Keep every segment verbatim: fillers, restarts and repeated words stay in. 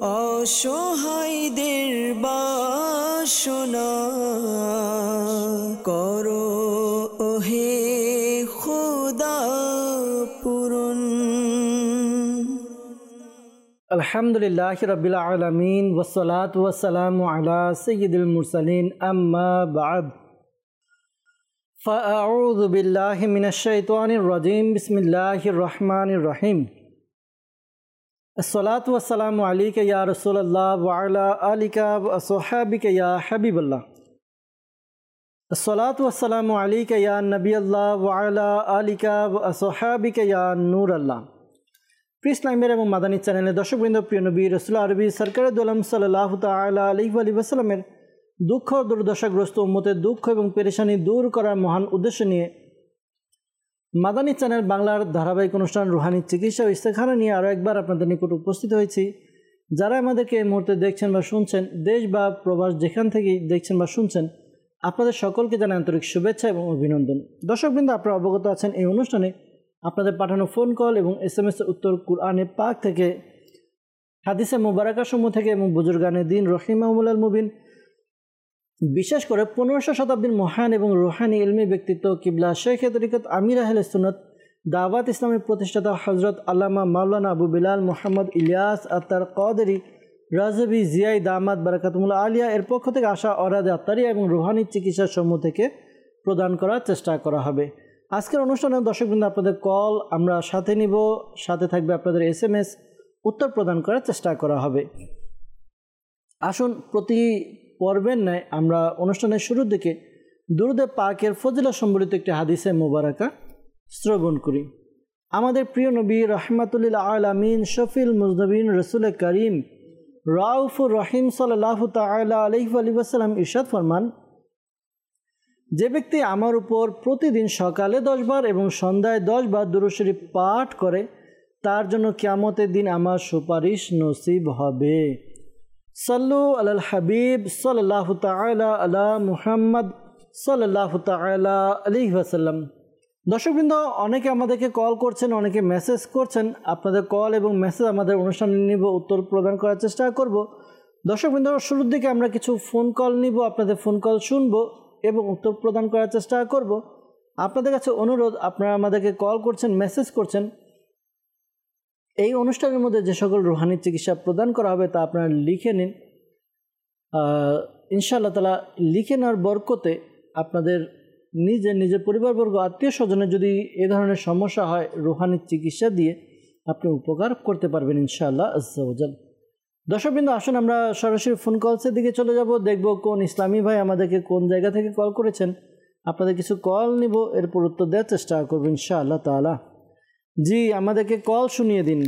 অসহায়দের বাসনা করো ওহে খোদা পূরণ। আলহামদুলিল্লাহি রাব্বিল আলামিন ওয়াসসালাতু ওয়াসসালামু আলা সাইয়্যিদিল মুরসালিন আম্মা বা'দ ফাআউযু বিল্লাহি মিনাশ শাইতানির রাজীম বিসমিল্লাহির রহমানির রহিম। আসসালাতু ওয়াসসালামু আলাইকা ইয়া রাসূলুল্লাহ ওয়া আলা আলিকা ওয়া আসহাবিকা ইয়া হাবিবাল্লাহ। আসসালাতু ওয়াসসালামু আলাইকা ইয়া নবিয়াল্লাহ ওয়া আলা আলিকা ওয়া আসহাবিকা ইয়া নূরাল্লাহ। প্রিয় ইসলামের এবং মাদানী চ্যানেলের দর্শকবৃন্দ, প্রিয় নবী রাসূল আরবি সরকারে দোলাম সাল্লাল্লাহু তাআলা আলাইহি ওয়া সাল্লামের দুঃখ দুর্দশাগ্রস্ত উম্মতের দুঃখ এবং পেরেশানি দূর করার মহান উদ্দেশ্য নিয়ে মাদানী চ্যানেল বাংলার ধারাবাহিক অনুষ্ঠান রুহানি চিকিৎসা ও ইস্তেখারা নিয়ে আরও একবার আপনাদের নিকট উপস্থিত হয়েছি। যারা আমাদেরকে এই মুহূর্তে দেখছেন বা শুনছেন, দেশ বা প্রবাস যেখান থেকেই দেখছেন বা শুনছেন, আপনাদের সকলকে জানাই আন্তরিক শুভেচ্ছা এবং অভিনন্দন। দর্শকবৃন্দ, আপনারা অবগত আছেন এই অনুষ্ঠানে আপনাদের পাঠানো ফোন কল এবং এস এম এস উত্তর কুরআনে পাক থেকে, হাদিসে মুবারাকাসমূহ থেকে এবং বুজুর্গানে দিন রহিমাহুল মুবিন, বিশেষ করে পনেরোশো শতাব্দীর মহান এবং রুহানি ইলমি ব্যক্তিত্ব কিবলা শেখ তরিকত আমির আহলে সুন্নাত দাওয়াত ইসলামের প্রতিষ্ঠাতা হজরত আল্লামা মাওলানা আবু বিলাল মোহাম্মদ ইলিয়াস আত্তার কাদেরী রাজবি জিয়াই দামাত বারাকাতুল্লাহ আলিয়া এর পক্ষ থেকে আসা অরাদে আত্তারিয়া এবং রুহানি চিকিৎসা সমূহ থেকে প্রদান করার চেষ্টা করা হবে। আজকের অনুষ্ঠানে দর্শকবৃন্দ, আপনাদের কল আমরা সাথে নিব, সাথে থাকবে আপনাদের এস এম এস, উত্তর প্রদান করার চেষ্টা করা হবে। আসুন প্রতি পর্বের ন্যায় আমরা অনুষ্ঠানের শুরুর দিকে দুরুদে পাকের ফজিলত সম্বলিত একটি হাদিসে মুবারাকা শ্রবণ করি। আমাদের প্রিয় নবী রাহমাতুল আলামিন শফিল মুজনবিন রসুল করিম রাউফুর রহিম সাল্লাল্লাহু তাআলা আলাইহি ওয়া সাল্লাম ইরশাদ ফরমান, যে ব্যক্তি আমার উপর প্রতিদিন সকালে দশ বার এবং সন্ধ্যায় দশ বার দুরূদ শরীফ পাঠ করে, তার জন্য কিয়ামতের দিন আমার সুপারিশ নসিব হবে। সাল্লু আলাল হাবিব সাল্লাল্লাহু তাআলা আলা মুহাম্মদ সাল্লাল্লাহু তাআলা আলাইহি ওয়াসাল্লাম। দর্শকবৃন্দ, অনেকে আমাদেরকে কল করছেন, অনেকে মেসেজ করছেন। আপনাদের কল এবং মেসেজ আমাদের অনুষ্ঠানে নিব, উত্তর প্রদান করার চেষ্টা করব। দর্শকবৃন্দ, শুরুর দিকে আমরা কিছু ফোন কল নিব, আপনাদের ফোন কল শুনব এবং উত্তর প্রদান করার চেষ্টা করব। আপনাদের কাছে অনুরোধ, আপনারা আমাদেরকে কল করছেন, মেসেজ করছেন, এই অনুষ্ঠানের মধ্যে যে সকল রুহানি চিকিৎসা প্রদান করা হবে তা আপনারা লিখে নিন। ইনশাআল্লাহ তাআলা লিখে নেওয়ার বরকতে আপনাদের নিজের নিজের পরিবারবর্গ, আত্মীয় স্বজনের যদি এ ধরনের সমস্যা হয়, রুহানি চিকিৎসা দিয়ে আপনি উপকার করতে পারবেন ইনশাআল্লাহ আজ্জা ওয়া জাল। দর্শকবৃন্দ, আসুন আমরা সরাসরি ফোন কলসের দিকে চলে যাব, দেখব কোন ইসলামী ভাই আমাদেরকে কোন জায়গা থেকে কল করেছেন। আপনাদের কিছু কল নিব, এরপর উত্তর দেওয়ার চেষ্টা করব ইনশাআল্লাহ তাআলা। জি, আমাদেরকে কল শুনিয়ে দিন।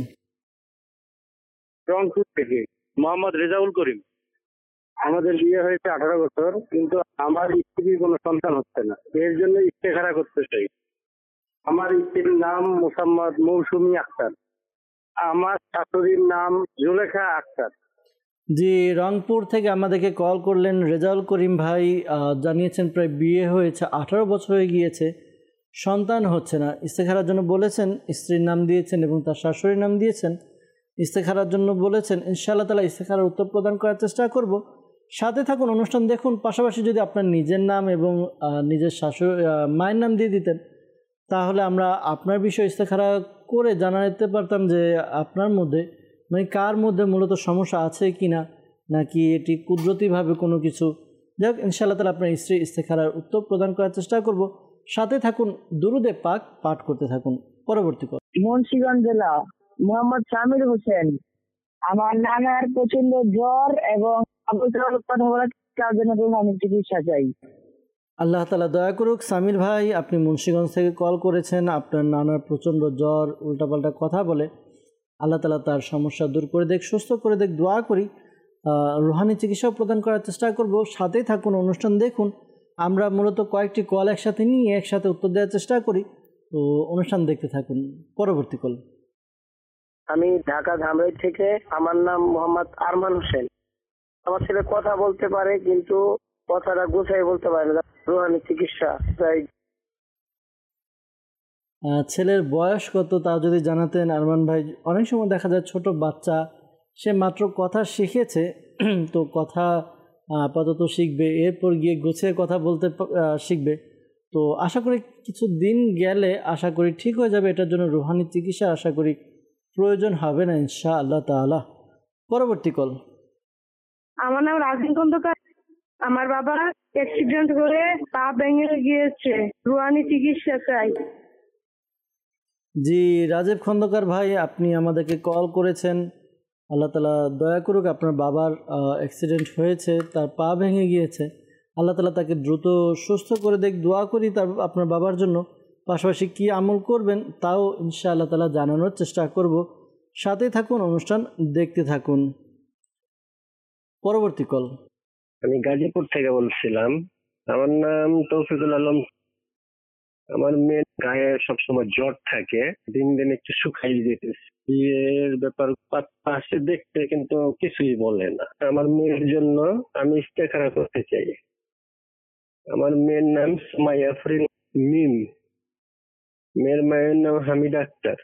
রংপুর থেকে মোহাম্মদ রেজাউল করিম। আমাদের বিয়ে হয়েছে আঠারো বছর, কিন্তু আমার স্ত্রীর কোনো সন্তান হচ্ছে না, এর জন্য ইস্তেখারা করতে চাই। আমার স্ত্রীর নাম মোহাম্মদ মৌসুমী আক্তার, আমার শাশুড়ির নাম জুলেখা আক্তার। জি, রংপুর থেকে আমাদেরকে কল করলেন রেজাউল করিম ভাই। জানিয়েছেন প্রায় বিয়ে হয়েছে আঠারো বছর হয়ে গিয়েছে, সন্তান হচ্ছে না। ইস্তেখারার জন্য বলেছেন, স্ত্রীর নাম দিয়েছেন এবং তার শাশুড়ির নাম দিয়েছেন। ইস্তেখারার জন্য বলেছেন, ইনশাআল্লাহ তাআলা ইস্তেখারার উত্তর প্রদান করার চেষ্টা করব। সাথে থাকুন, অনুষ্ঠান দেখুন। পাশাপাশি যদি আপনার নিজের নাম এবং নিজের শাশুড়ি মায়ের নাম দিয়ে দিতেন, তাহলে আমরা আপনার বিষয়ে ইস্তেখারা করে জানাতে পারতাম যে আপনার মধ্যে মানে কার মধ্যে মূলত সমস্যা আছে কি না, নাকি এটি কুদরতিভাবে কোনো কিছু। যাই হোক, ইনশাআল্লাহ তাআলা আপনার স্ত্রী ইস্তেখারার উত্তর প্রদান করার চেষ্টা করব। সাথে থাকুন, দুরুদে পাক পাঠ করতে থাকুন। পরবর্তী কল। মুন্সিগঞ্জ জেলা, মোহাম্মদ সামির হোসেন। আমার নানার প্রচন্ড জ্বর এবং চিকিৎসা চাই। আল্লাহ তাআলা দয়া করুক। সামির ভাই, আপনি মুন্সিগঞ্জ থেকে কল করেছেন, আপনার নানার প্রচণ্ড জ্বর, উল্টাপাল্টা কথা বলে। আল্লাহ তাআলা তার সমস্যা দূর করে দেখ, সুস্থ করে দেখ, দোয়া করি। রুহানি চিকিৎসা প্রদান করার চেষ্টা করব। সাথেই থাকুন, অনুষ্ঠান দেখুন। আমরা মূলত কয়েকটি কল একসাথে নিয়ে একসাথে উত্তর দেওয়ার চেষ্টা করি, তো অনুষ্ঠান দেখতে থাকুন। পরবর্তী কল। আমি ঢাকা ধামরাই থেকে, আমার নাম মোহাম্মদ আরমান হোসেন। আমার ছেলে কথা বলতে পারে, কিন্তু কথাটা গুছাই বলতে পারে না, রুহানি চিকিৎসা চাই। ছেলের বয়স কত তা যদি জানাতেন আরমান ভাই। অনেক সময় দেখা যায় ছোট বাচ্চা সে মাত্র কথা শিখেছে, তো কথা আপাতত শিখবে, এরপর গিয়ে গুছিয়ে কথা বলতে শিখবে। তো আশা করি কিছু দিন গেলে আশা করি ঠিক হয়ে যাবে। এটার জন্য রুহানি চিকিৎসা আশা করি প্রয়োজন হবে না ইনশাআল্লাহ তাআলা। পরবর্তী কল। আমার নাম রাজীব খন্দকার। আমার বাবা অ্যাক্সিডেন্ট করে পা ভেঙে গিয়েছে, রুহানি চিকিৎসা চাই। জি রাজীব খন্দকার ভাই, আপনি আমাদেরকে কল করেছেন। আল্লাহ তাআলা দয়া করুক, আপনার বাবার অ্যাক্সিডেন্ট হয়েছে, তার পা ভেঙে গিয়েছে। আল্লাহ তাআলা তাকে দ্রুত সুস্থ করে দেখ, দোয়া করি তার আপনার বাবার জন্য। পাশাপাশি কী আমল করবেন তাও ইনশাআল্লাহ তাআলা জানানোর চেষ্টা করব। সাথে থাকুন, অনুষ্ঠান দেখতে থাকুন। পরবর্তী কল। আমি গাজীপুর থেকে বলছিলাম। আমার নাম তৌফিকুল আলম। আমার মেয়ের গায়ে সবসময় জ্বর থাকে, দিন দিন একটু শুকাই যেতেছে। বিয়ের ব্যাপার পাশে দেখতে কিন্তু কিছুই বলে না। আমার মেয়ের জন্য আমি ইস্তেখারা করতে চাই। আমার মেয়ের নাম সুমাইয়া আফরিন মিম, মেয়ের মায়ের নাম হামিদা আক্তার।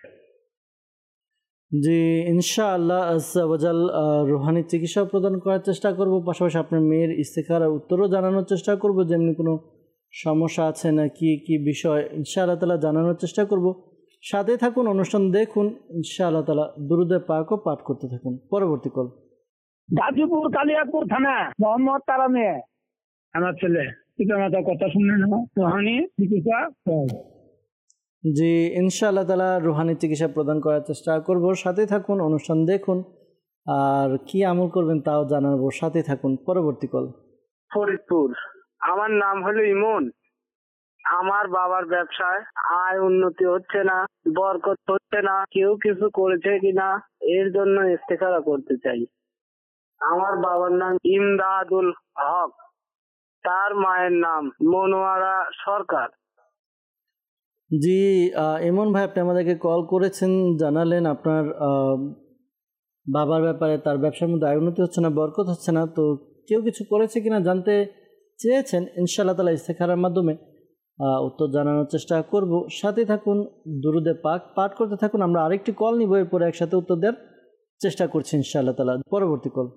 জি ইনশাআল্লাহ আজ্জা ওয়াজাল রুহানি চিকিৎসা প্রদান করার চেষ্টা করব। পাশাপাশি আপনার মেয়ের ইস্তেখারার উত্তরও জানানোর চেষ্টা করব, যেমনি কোনো সমস্যা আছে না কি কি বিষয় ইনশাআল্লাহ তাআলা জানানোর চেষ্টা করব। সাথে থাকুন, অনুষ্ঠান দেখুন, ইনশাআল্লাহ তাআলা দুরুদে পাকও পাঠ করতে থাকুন। পরবর্তী কল। গাজীপুর কালিয়াপুর থানা, মোহাম্মদ তারামে। আমার ছেলে পিতামাতার কথা শুনে না, রুহানি চিকিৎসা। জি ইনশাআল্লাহ তাআলা রুহানি চিকিৎসা প্রদান করার চেষ্টা করব। সাথে থাকুন, অনুষ্ঠান দেখুন, আর কি আমল করবেন তাও জানাবো। সাথে থাকুন। পরবর্তী কল। ফরিদপুর। আমার নাম হলো ইমন। আমার বাবার ব্যবসায় আয় উন্নতি হচ্ছে না, বরকত হচ্ছে না, কেউ কিছু করেছে কিনা এর জন্য ইস্তেখারা করতে চাই। আমার বাবার নাম ইমদাদুল হক, তার মায়ের নাম মনোয়ারা সরকার। জি ইমন ভাই, আপনি আমাদেরকে কল করেছেন, জানালেন আপনার বাবার ব্যাপারে, তার ব্যবসার মধ্যে আয় উন্নতি হচ্ছে না, বরকত হচ্ছে না, তো কেউ কিছু করেছে কিনা জানতে চেয়েছেন। ইনশাআল্লাহ তাআলা ইস্তেখারার মাধ্যমে উত্তর জানানোর চেষ্টা করব। সাথে থাকুন, দুরুদে পাক পাঠ করতে থাকুন। আমরা আরেকটি কল নিব, এরপরে একসাথে উত্তর দেওয়ার চেষ্টা করছি ইনশাআল্লাহ তাআলা। পরবর্তী কল।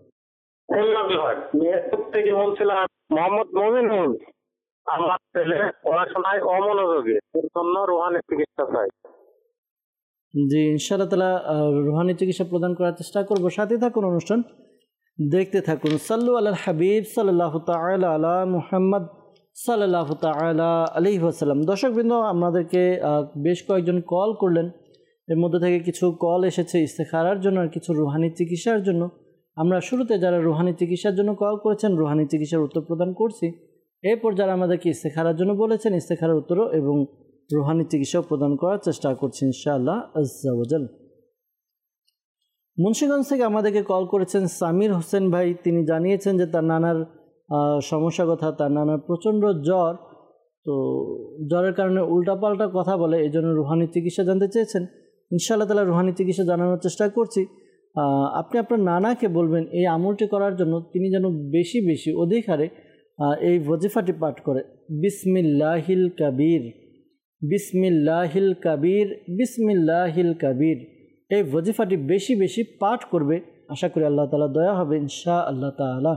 থেকে বলছিলাম মোহাম্মদ মমিনুল। আমার ছেলে পড়াশোনায় অমনোযোগী, এর জন্য রুহানি চিকিৎসা চাই। জি ইনশাআল্লাহ তাআলা রুহানি চিকিৎসা প্রদান করার চেষ্টা করব। সাথে থাকুন, অনুষ্ঠান দেখতে থাকুন। সাল্লু আলাল হাবিব সাল্লাল্লাহু তাআলা আলা মুহাম্মদ সাল্লাল্লাহু তাআলা আলাইহি ওয়াসাল্লাম। দর্শকবৃন্দ, আমাদেরকে বেশ কয়েকজন কল করলেন, এর মধ্যে থেকে কিছু কল এসেছে ইস্তেখারার জন্য আর কিছু রুহানি চিকিৎসার জন্য। আমরা শুরুতে যারা রুহানি চিকিৎসার জন্য কল করেছেন রুহানি চিকিৎসার উত্তর প্রদান করছি। এরপর যারা আমাদেরকে ইস্তেখারার জন্য বলেছেন ইস্তেখারার উত্তরও এবং রুহানি চিকিৎসাও প্রদান করার চেষ্টা করছি ইনশাআল্লাহ আজ্জা ওয়াজাল। মুন্সিগঞ্জ থেকে আমাদেরকে কল করেছেন সামির হোসেন ভাই। তিনি জানিয়েছেন যে তার নানার সমস্যা কথা, তার নানার প্রচণ্ড জ্বর, তো জ্বরের কারণে উল্টাপাল্টা কথা বলে, এই জন্য রুহানি চিকিৎসা জানতে চেয়েছেন। ইনশাআল্লাহ তাআলা রুহানি চিকিৎসা জানানোর চেষ্টা করছি। আপনি আপনার নানাকে বলবেন এই আমলটি করার জন্য তিনি যেন বেশি বেশি অধিক হারে এই ওয়াজিফাটি পাঠ করে, বিসমিল্লাহিল কাবীর, বিসমিল্লাহিল কাবীর, বিসমিল্লাহিল কাবীর। এই ওয়াজিফাটি বেশি বেশি পাঠ করবে, আশা করি আল্লাহ তাআলা দয়া হবে ইনশাআল্লাহ তাআলা।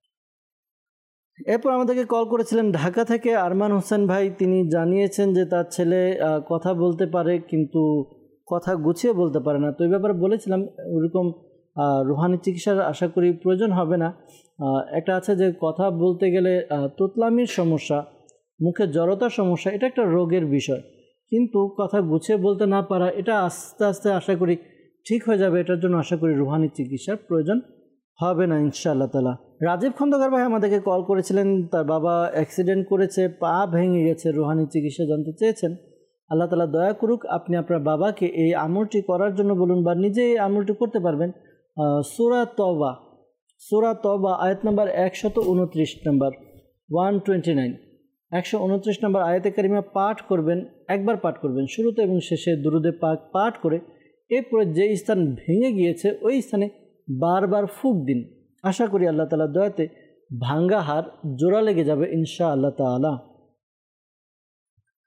এরপর আমাদেরকে কল করেছিলেন ঢাকা থেকে আরমান হোসেন ভাই। তিনি জানিয়েছেন যে তার ছেলে কথা বলতে পারে কিন্তু কথা গুছিয়ে বলতে পারে না। তো এই ব্যাপারে বলেছিলাম ওরকম রুহানি চিকিৎসার আশা করি প্রয়োজন হবে না। একটা আছে যে কথা বলতে গেলে তোতলামির সমস্যা, মুখে জড়তার সমস্যা, এটা একটা রোগের বিষয়, কিন্তু কথা গুছিয়ে বলতে না পারা এটা আস্তে আস্তে আশা করি ঠিক হয়ে যাবে। এটার জন্য আশা করি রুহানি চিকিৎসার প্রয়োজন হবে না ইনশাআল্লাহ তাআলা। রাজীব খন্দকার ভাই আমাদেরকে কল করেছিলেন, তার বাবা অ্যাক্সিডেন্ট করেছে, পা ভেঙে গেছে, রুহানি চিকিৎসা জানতে চেয়েছেন। আল্লাহ তাআলা দয়া করুক, আপনি আপনার বাবাকে এই আমলটি করার জন্য বলুন বা নিজে এই আমলটি করতে পারবেন। সূরা তওবা, সূরা তওবা আয়াত নাম্বার একশত উনত্রিশ নাম্বার ওয়ান টোয়েন্টি নাইন একশো উনত্রিশ নম্বর আয়াতে কারিমা পাঠ করবেন, একবার পাঠ করবেন শুরুতে এবং শেষে দুরুদে পাক পাঠ করে, এরপরে যে স্থান ভেঙে গিয়েছে ওই স্থানে বারবার ফুঁক দিন। আশা করি আল্লাহ তাআলার দয়াতে ভাঙ্গা হাড় জোড়া লেগে যাবে ইনশাআল্লাহ তাআলা।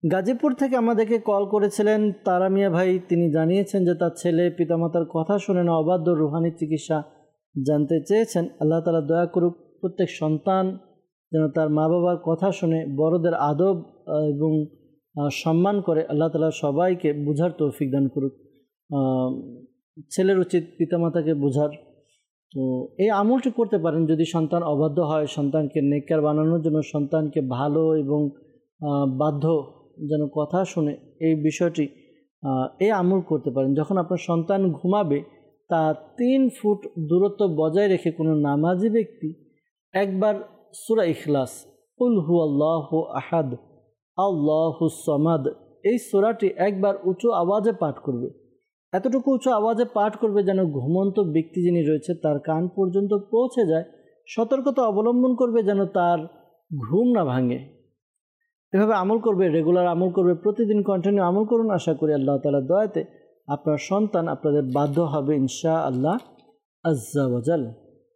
গাজীপুর থেকে আমাদেরকে কল করেছিলেন তারা মিয়া ভাই। তিনি জানিয়েছেন যে তার ছেলে পিতামাতার কথা শুনে না অবাধ্য রুহানি চিকিৎসা জানতে চেয়েছেন। আল্লাহ তাআলা দয়া করুক, প্রত্যেক সন্তান যেন তার মা বাবার কথা শুনে বড়দের আদব এবং সম্মান করে। আল্লাহ তাআলা সবাইকে বুঝার তৌফিক দান করুক। ছেলের উচিত পিতামাতাকে বোঝার। তো এই আমলটি করতে পারেন যদি সন্তান অবাধ্য হয়, সন্তানকে নেককার বানানোর জন্য, সন্তানকে ভালো এবং বাধ্য যেন কথা শুনে, এই বিষয়টি এই আমল করতে পারেন। যখন আপনার সন্তান ঘুমাবে তা তিন ফুট দূরত্ব বজায় রেখে কোনো নামাজি ব্যক্তি একবার সূরা ইখলাস, কুল হুয়াল্লাহু আহাদ আল্লাহুস সামাদ, এই সূরাটি একবার উঁচু আওয়াজে পাঠ করবে। এতটুকু উঁচু আওয়াজে পাঠ করবে যেন ঘুমন্ত ব্যক্তি যিনি রয়েছে তার কান পর্যন্ত পৌঁছে যায়। সতর্কতা অবলম্বন করবে যেন তার ঘুম না ভাঙে। এভাবে আমল করবে, রেগুলার আমল করবে, প্রতিদিন কন্টিনিউ আমল করুন। আশা করি আল্লাহ তাআলার দয়াতে আপনার সন্তান আপনাদের বাধ্য হবে ইনশাআল্লাহ আজ্জা ওয়া জাল।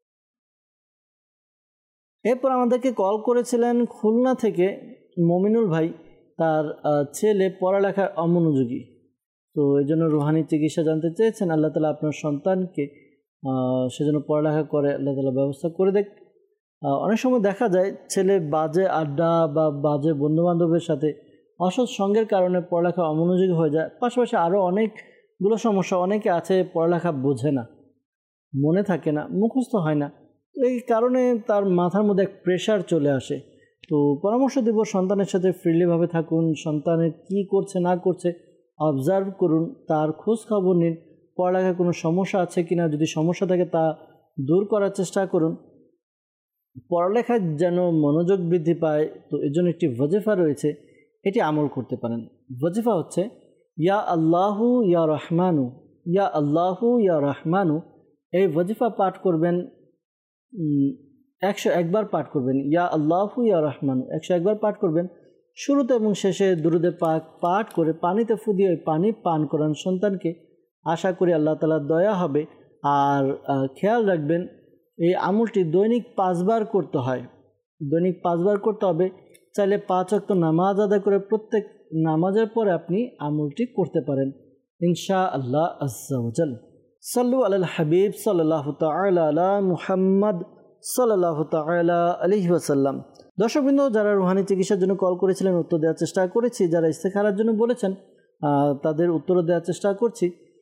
এরপর আমাদেরকে কল করেছিলেন খুলনা থেকে মমিনুল ভাই। তার ছেলে পড়ালেখার অমনোযোগী, তো এই জন্য রুহানি চিকিৎসা জানতে চেয়েছেন। আল্লাহ তাআলা আপনার সন্তানকে সেজন্য পড়ালেখা করে আল্লাহ তাআলা ব্যবস্থা করে দেখ। অনেক সময় দেখা যায় ছেলে বাজে আড্ডা বা বাজে বন্ধুবান্ধবের সাথে অসৎ সঙ্গের কারণে পড়ালেখা অমনোযোগী হয়ে যায়। পাশাপাশি আরও অনেকগুলো সমস্যা, অনেকে আছে পড়ালেখা বোঝে না, মনে থাকে না, মুখস্থ হয় না, এই কারণে তার মাথার মধ্যে এক প্রেশার চলে আসে। তো পরামর্শ দেব, সন্তানের সাথে ফ্রিলিভাবে থাকুন, সন্তানের কি করছে না করছে অবজার্ভ করুন, তার খোঁজ খবর নিন, পড়ালেখায় কোনো সমস্যা আছে কিনা, যদি সমস্যা থাকে তা দূর করার চেষ্টা করুন। পড়ালেখায় যেন মনোযোগ বৃদ্ধি পায়, তো এর জন্য একটি ওয়াজিফা রয়েছে, এটি আমল করতে পারেন। ওয়াজিফা হচ্ছে ইয়া আল্লাহু ইয়া রহমানু, ইয়া আল্লাহু ইয়া রহমানু। এই ওয়াজিফা পাঠ করবেন, একশো একবার পাঠ করবেন। ইয়া আল্লাহু ইয়া রহমানু একশো একবার পাঠ করবেন। শুরুতে এবং শেষে দুরুদে পাক পাঠ করে পানিতে ফু দিয়ে ওই পানি পান করান সন্তানকে। আশা করি আল্লাহ তাআলার দয়া হবে। আর খেয়াল রাখবেন এই আমলটি দৈনিক পাঁচবার করতে হয়, দৈনিক পাঁচবার করতে হবে। চাইলে পাঁচ ওয়াক্ত নামাজ আদায় করে প্রত্যেক নামাজের পরে আপনি আমলটি করতে পারেন ইনশাআল্লাহ আজ্জা ওয়া জাল। সাল্লু আলাল হাবিব সাল্লাল্লাহু তাআলা আলা মুহাম্মদ সাল্লাল্লাহু তাআলা আলাইহি ওয়াসাল্লাম। দর্শকবৃন্দ, যারা রুহানি চিকিৎসার জন্য কল করেছিলেন উত্তর দেওয়ার চেষ্টা করেছি, যারা ইস্তেখারার জন্য বলেছেন তাদের উত্তর দেওয়ার চেষ্টা করছি।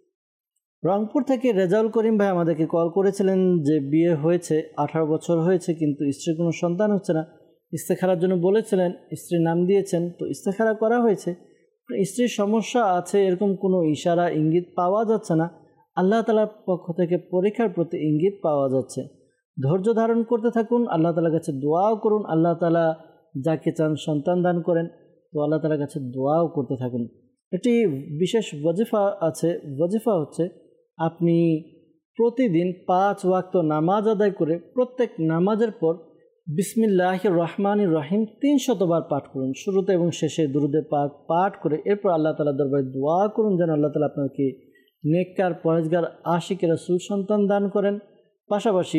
রংপুর থেকে রেজাউল করিম ভাই আমাদেরকে কল করেছিলেন যে বিয়ে হয়েছে, আঠারো বছর হয়েছে, কিন্তু স্ত্রীর কোনো সন্তান হচ্ছে না। ইস্তেখারার জন্য বলেছিলেন, স্ত্রীর নাম দিয়েছেন, তো ইস্তেখারা করা হয়েছে। স্ত্রীর সমস্যা আছে এরকম কোনো ইশারা ইঙ্গিত পাওয়া যাচ্ছে না। আল্লাহ তাআলার পক্ষ থেকে পরীক্ষার প্রতি ইঙ্গিত পাওয়া যাচ্ছে। ধৈর্য ধারণ করতে থাকুন, আল্লাহ তাআলার কাছে দোয়াও করুন। আল্লাহ তাআলা যাকে চান সন্তান দান করেন, তো আল্লাহ তাআলার কাছে দোয়াও করতে থাকুন। একটি বিশেষ ওয়াজিফা আছে, ওয়াজিফা হচ্ছে আপনি প্রতিদিন পাঁচ ওয়াক্ত নামাজ আদায় করে প্রত্যেক নামাজের পর বিসমিল্লাহির রহমানির রহিম তিন শতবার পাঠ করুন। শুরুতে এবং শেষে দুরুদে পাক পাঠ করে এরপর আল্লাহ তাআলার দরবারে দোয়া করুন যেন আল্লাহ তাআলা আপনাকে নেককার পরেজগার আশিকের রাসূল সন্তান দান করেন। পাশাপাশি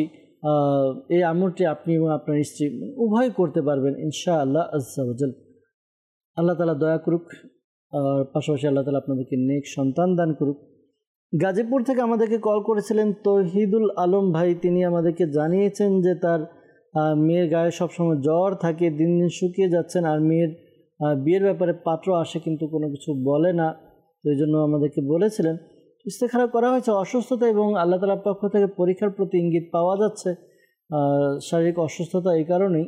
এই আমলটি আপনি এবং আপনার স্ত্রী উভয় করতে পারবেন ইনশাআল্লাহ আজ্জা ওয়া জাল। আল্লাহ তাআলা দয়া করুক, আর পাশাপাশি আল্লাহ তাআলা আপনাদেরকে নেক সন্তান দান করুক। গাজীপুর থেকে আমাদেরকে কল করেছিলেন তৌহিদুল আলম ভাই। তিনি আমাদেরকে জানিয়েছেন যে তার মেয়ের গায়ে সবসময় জ্বর থাকে, দিন দিন শুকিয়ে যাচ্ছেন, আর মেয়ের বিয়ের ব্যাপারে পাত্র আসে কিন্তু কোনো কিছু বলে না। তো এই জন্য আমাদেরকে বলেছিলেন ইস্তেখারা করা হয়েছে, অসুস্থতা এবং আল্লাহ তাআলার পক্ষ থেকে পরীক্ষার প্রতি ইঙ্গিত পাওয়া যাচ্ছে। শারীরিক অসুস্থতা এই কারণেই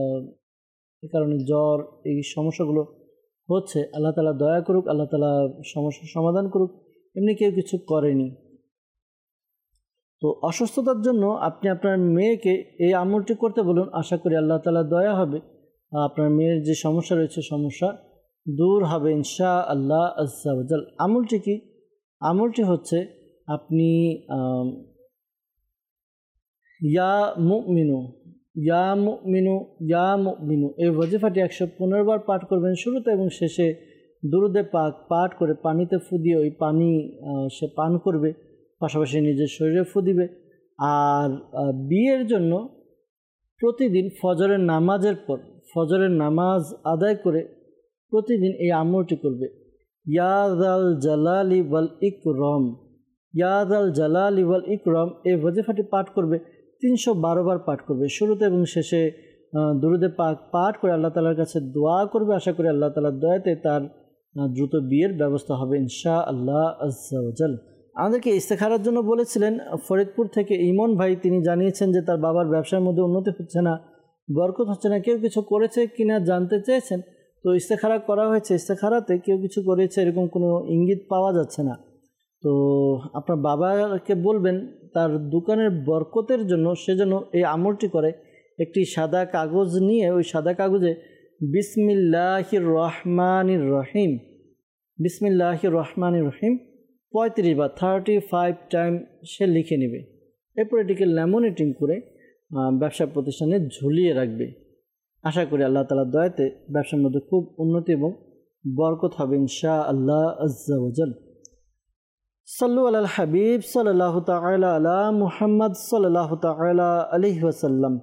এই কারণে জ্বর, এই সমস্যাগুলো হচ্ছে। আল্লাহ তাআলা দয়া করুক, আল্লাহ তাআলা সমস্যার সমাধান করুক। এমনি কেউ কিছু করেনি। তো অসুস্থতার জন্য আপনি আপনার মেয়েকে এই আমলটি করতে বলুন। আশা করি আল্লাহ তাআলা দয়া হবে, আপনার মেয়ের যে সমস্যা রয়েছে সমস্যা দূর হবে ইনশাআল্লাহ আজ্জা ওয়া জাল। আমলটি কি? আমলটি হচ্ছে আপনি ইয়া মুমিনু ইয়া মুমিনু ইয়া মুমিনু এই ওয়াজিফাটি একশো পনেরো বার পাঠ করবেন। শুরুতে এবং শেষে দুরুদে পাক পাঠ করে পানিতে ফু দিয়ে ওই পানি সে পান করবে, পাশাপাশি নিজের শরীরে ফু দিবে। আর বিয়ের জন্য প্রতিদিন ফজরের নামাজের পর ফজরের নামাজ আদায় করে প্রতিদিন এই আমলটি করবে। ইয়াদাল জালালি ওয়াল ইকরম, ইয়াদাল জালালি ওয়াল ইকরম এই ওয়াজিফাটি পাঠ করবে, তিনশো বারো বার পাঠ করবে। শুরুতে এবং শেষে দুরুদে পাক পাঠ করে আল্লাহ তাআলার কাছে দোয়া করবে। আশা করি আল্লাহ তাআলার দয়াতে তার দ্রুত বিয়ের ব্যবস্থা হবে ইনশাআল্লাহ আজ্জা ওয়া জাল। আমাদেরকে ইস্তেখারার জন্য বলেছিলেন ফরিদপুর থেকে ইমন ভাই, তিনি জানিয়েছেন যে তার বাবার ব্যবসার মধ্যে উন্নতি হচ্ছে না, বরকত হচ্ছে না, কেউ কিছু করেছে কিনা জানতে চেয়েছেন। তো ইস্তেখারা করা হয়েছে, ইস্তেখারাতে কেউ কিছু করেছে এরকম কোনো ইঙ্গিত পাওয়া যাচ্ছে না। তো আপনার বাবাকে বলবেন তার দোকানের বরকতের জন্য সে যেন এই আমলটি করে। একটি সাদা কাগজ নিয়ে ওই সাদা কাগজে বিসমিল্লাহির রহমানির রহিম, বিসমিল্লাহির রহমানির রহিম পঁয়ত্রিশ বার থার্টি ফাইভ টাইম সে লিখে নেবে। এরপর এটিকে ল্যামিনেটিং করে ব্যবসা প্রতিষ্ঠানে ঝুলিয়ে রাখবে। আশা করি আল্লাহ তাআলার দয়াতে ব্যবসার মধ্যে খুব উন্নতি এবং বরকত হবে ইনশাআল্লাহ আজ্জা ওয়া জাল। সাল্লু আলাল হাবিব সাল্লাল্লাহু তাআলা আলা মুহাম্মদ সাল্লাল্লাহু তাআলা আলাইহি ওয়াসাল্লাম।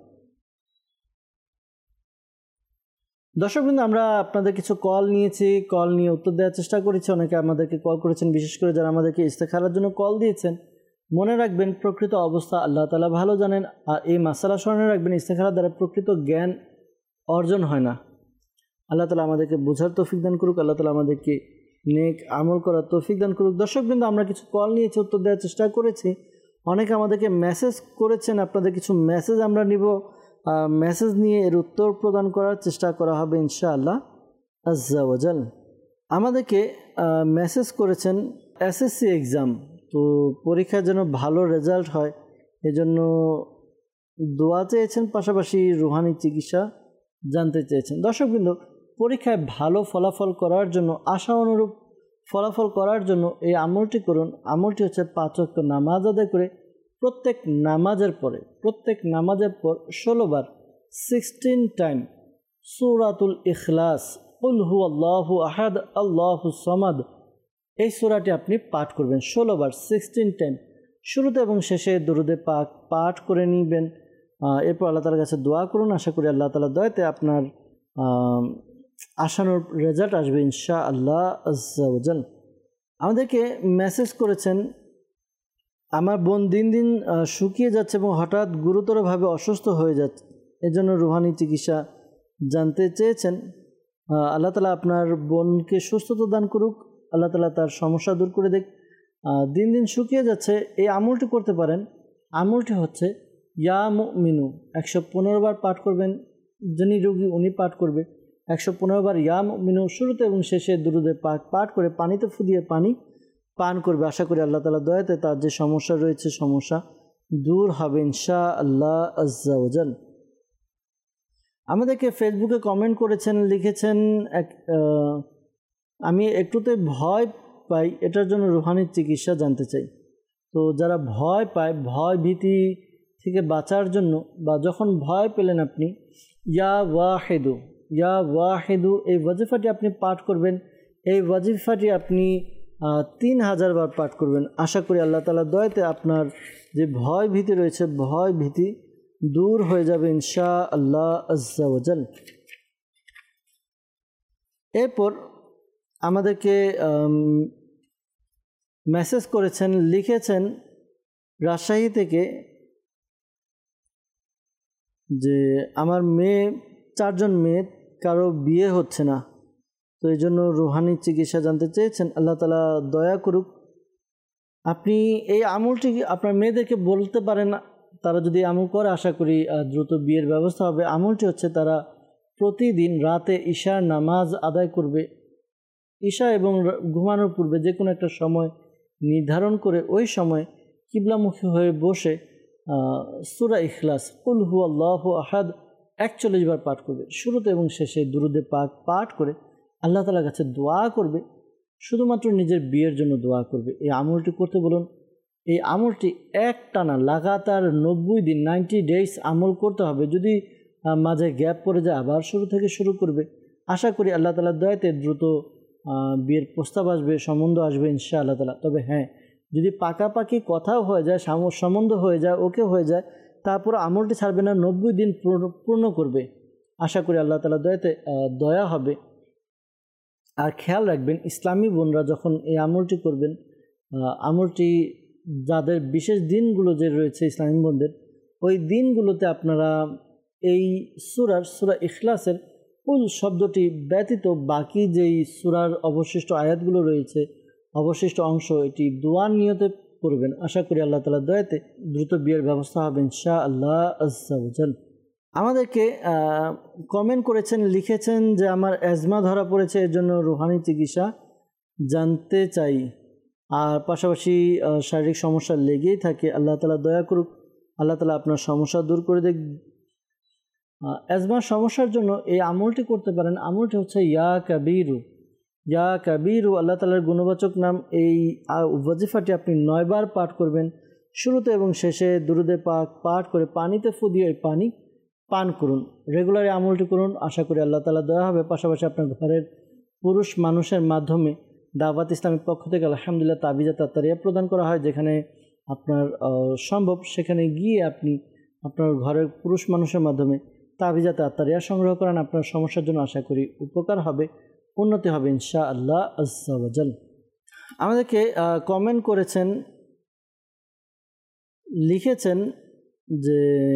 দর্শকবৃন্দ, আমরা আপনাদের কিছু কল নিয়েছি, কল নিয়ে উত্তর দেওয়ার চেষ্টা করেছি। অনেকে আমাদেরকে কল করেছেন, বিশেষ করে যারা আমাদেরকে ইস্তেখারার জন্য কল দিয়েছেন। মনে রাখবেন প্রকৃত অবস্থা আল্লাহ তাআলা ভালো জানেন। আর এই মাসালা স্মরণে রাখবেন, ইস্তেখারা দ্বারা প্রকৃত জ্ঞান অর্জন হয় না। আল্লাহ তাআলা আমাদেরকে বোঝার তৌফিক দান করুক, আল্লাহ তাআলা আমাদেরকে নেক আমল করার তৌফিক দান করুক। দর্শকবৃন্দ, আমরা কিছু কল নিয়েছি, উত্তর দেওয়ার চেষ্টা করেছি। অনেকে আমাদেরকে মেসেজ করেছেন, আপনাদের কিছু মেসেজ আমরা নিব, মেসেজ নিয়ে এর উত্তর প্রদান করার চেষ্টা করা হবে ইনশাআল্লাহ আজ্জা ওয়া জাল। আমাদেরকে মেসেজ করেছেন এসএসসি এক্সাম, তো পরীক্ষায় যেন ভালো রেজাল্ট হয় এজন্য দোয়া চেয়েছেন, পাশাপাশি রুহানি চিকিৎসা জানতে চেয়েছেন। দর্শকবৃন্দ, পরীক্ষায় ভালো ফলাফল করার জন্য, আশা অনুরূপ ফলাফল করার জন্য এই আমলটি করুন। আমলটি হচ্ছে পাঁচ ওয়াক্ত নামাজ আদায় করে প্রত্যেক নামাজের পরে প্রত্যেক নামাজের পর ষোলো বার সিক্সটিন টাইম সূরাতুল ইখলাস, কুল হুয়াল্লাহু আহাদ আল্লাহু সামাদ, এই সূরাটি আপনি পাঠ করবেন ষোলো বার সিক্সটিন টাইম। শুরুতে এবং শেষে দুরুদে পাক পাঠ করে নেবেন। এরপর আল্লাহ তাআলার কাছে দোয়া করুন। আশা করি আল্লাহ তাআলার দয়াতে আপনার আশানুরূপ রেজাল্ট আসবে ইনশাআল্লাহ আজ্জা ওয়া জাল। আমাদেরকে মেসেজ করেছেন, আমার বোন দিন দিন শুকিয়ে যাচ্ছে এবং হঠাৎ গুরুতরভাবে অসুস্থ হয়ে যাচ্ছে, এজন্য রুহানি চিকিৎসা জানতে চেয়েছেন। আল্লাহ তাআলা আপনার বোনকে সুস্থতা দান করুক, আল্লাহ তাআলা তার সমস্যা দূর করে দেখ। দিন দিন শুকিয়ে যাচ্ছে, এই আমলটি করতে পারেন। আমলটি হচ্ছে ইয়া মুমিনু, একশো পনেরো বার পাঠ করবেন। যিনি রোগী উনি পাঠ করবে একশো পনেরো বার ইয়া মুমিনু। শুরুতে এবং শেষে দুরুদে পাক পাঠ করে পানিতে ফুদিয়ে পানি পান করবে। আশা করি আল্লাহ তাআলার দয়াতে তার যে সমস্যা রয়েছে সমস্যা দূর হবে ইনশাআল্লাহ আজ্জা ওয়া জাল। আমাদেরকে ফেসবুকে কমেন্ট করেছেন, লিখেছেন এক আমি একটুতে ভয় পাই, এটার জন্য রুহানি চিকিৎসা জানতে চাই। তো যারা ভয় পায়, ভয় ভীতি থেকে বাঁচার জন্য, বা যখন ভয় পেলেন আপনি ইয়া ওয়াহিদু, ইয়া ওয়াহিদু এই ওয়াজিফাটি আপনি পাঠ করবেন। এই ওয়াজিফাটি আপনি তিন হাজার বার পাঠ করবেন। আশা করি আল্লাহ তাআলার দয়াতে আপনার যে ভয় ভীতি রয়েছে ভয় ভীতি দূর হয়ে যাবে ইনশাআল্লাহ আজ্জা ওয়া জাল। এরপর আমাদেরকে মেসেজ করেছেন, লিখেছেন রাজশাহী থেকে যে আমার মেয়ে, চারজন মেয়ে, কারো বিয়ে হচ্ছে না, তো এই জন্য রুহানি চিকিৎসা জানতে চেয়েছেন। আল্লাহ তাআলা দয়া করুক। আপনি এই আমলটি আপনার মেয়েদেরকে বলতে পারেন, তারা যদি আমল করে আশা করি দ্রুত বিয়ের ব্যবস্থা হবে। আমলটি হচ্ছে তারা প্রতিদিন রাতে ঈশার নামাজ আদায় করবে। ঈশা এবং ঘুমানোর পূর্বে যে কোনো একটা সময় নির্ধারণ করে ওই সময় কিবলামুখী হয়ে বসে সূরা ইখলাস, কুল হুয়াল্লাহু আহাদ একচল্লিশ বার পাঠ করবে। শুরুতে এবং শেষে দুরুদে পাক পাঠ করে আল্লাহ তাআলার কাছে দোয়া করবে, শুধুমাত্র নিজের বিয়ের জন্য দোয়া করবে। এই আমলটি করতে বলুন। এই আমলটি এক টানা লাগাতার নব্বই দিন নাইনটি ডেজ আমল করতে হবে। যদি মাঝে গ্যাপ পড়ে যায় আবার শুরু থেকে শুরু করবে। আশা করি আল্লাহ তাআলার দয়াতে দ্রুত বিয়ের প্রস্তাব আসবে, সম্বন্ধ আসবে ইনশাআল্লাহ তাআলা। তবে হ্যাঁ, যদি পাকাপাকি কথাও হয়ে যায়, সম্বন্ধ হয়ে যায়, ওকে হয়ে যায়, তারপর আমলটি ছাড়বে না, নব্বই দিন পূর্ণ করবে। আশা করি আল্লাহ তাআলার দয়াতে দয়া হবে। আর খেয়াল রাখবেন ইসলামী বোনরা যখন এই আমলটি করবেন, আমলটি যাদের বিশেষ দিনগুলো যে রয়েছে ইসলামী বোনদের, ওই দিনগুলোতে আপনারা এই সূরার সূরা ইখলাসের কুল শব্দটি ব্যতীত বাকি যেই সূরার অবশিষ্ট আয়াতগুলো রয়েছে, অবশিষ্ট অংশ, এটি দোয়ার নিয়তে করবেন। আশা করি আল্লাহ তাআলার দয়াতে দ্রুত বিয়ের ব্যবস্থা হবে ইনশাআল্লাহ আজ্জা ওয়াজাল। আমাদেরকে কমেন্ট করেছেন, লিখেছেন যে আমার অ্যাজমা ধরা পড়েছে, এর জন্য রুহানি চিকিৎসা জানতে চাই, আর পাশাপাশি শারীরিক সমস্যা লেগেই থাকে। আল্লাহ তাআলা দয়া করুক, আল্লাহ তাআলা আপনার সমস্যা দূর করে দেখ। অ্যাজমার সমস্যার জন্য এই আমলটি করতে পারেন। আমলটি হচ্ছে ইয়া কাবীরু, ইয়া কাবীরু আল্লাহ তাআলার গুণবাচক নাম। এই ওয়াজিফাটি আপনি নয়বার পাঠ করবেন, শুরুতে এবং শেষে দুরুদে পাক পাঠ করে পানিতে ফু দিয়ে ওই পানি পান করুন। রেগুলার আমলটি করুন, আশা করি আল্লাহ তাআলা দয়া হবে। পাশাপাশি আপনার ঘরের পুরুষ মানুষের মাধ্যমে দাওয়াত ইসলামের পক্ষ থেকে আলহামদুলিল্লাহ তাবিজা তাত্তারিয়া প্রদান করা হয়, যেখানে আপনার সম্ভব সেখানে গিয়ে আপনি আপনার ঘরের পুরুষ মানুষের মাধ্যমে তাবিজা তাত্তারিয়া সংগ্রহ করেন। আপনার সমস্যার জন্য আশা করি উপকার হবে, উন্নতি হবে ইনশাআল্লাহ আজ্জা ওয়াজাল। আমাদেরকে কমেন্ট করেছেন, লিখেছেন যে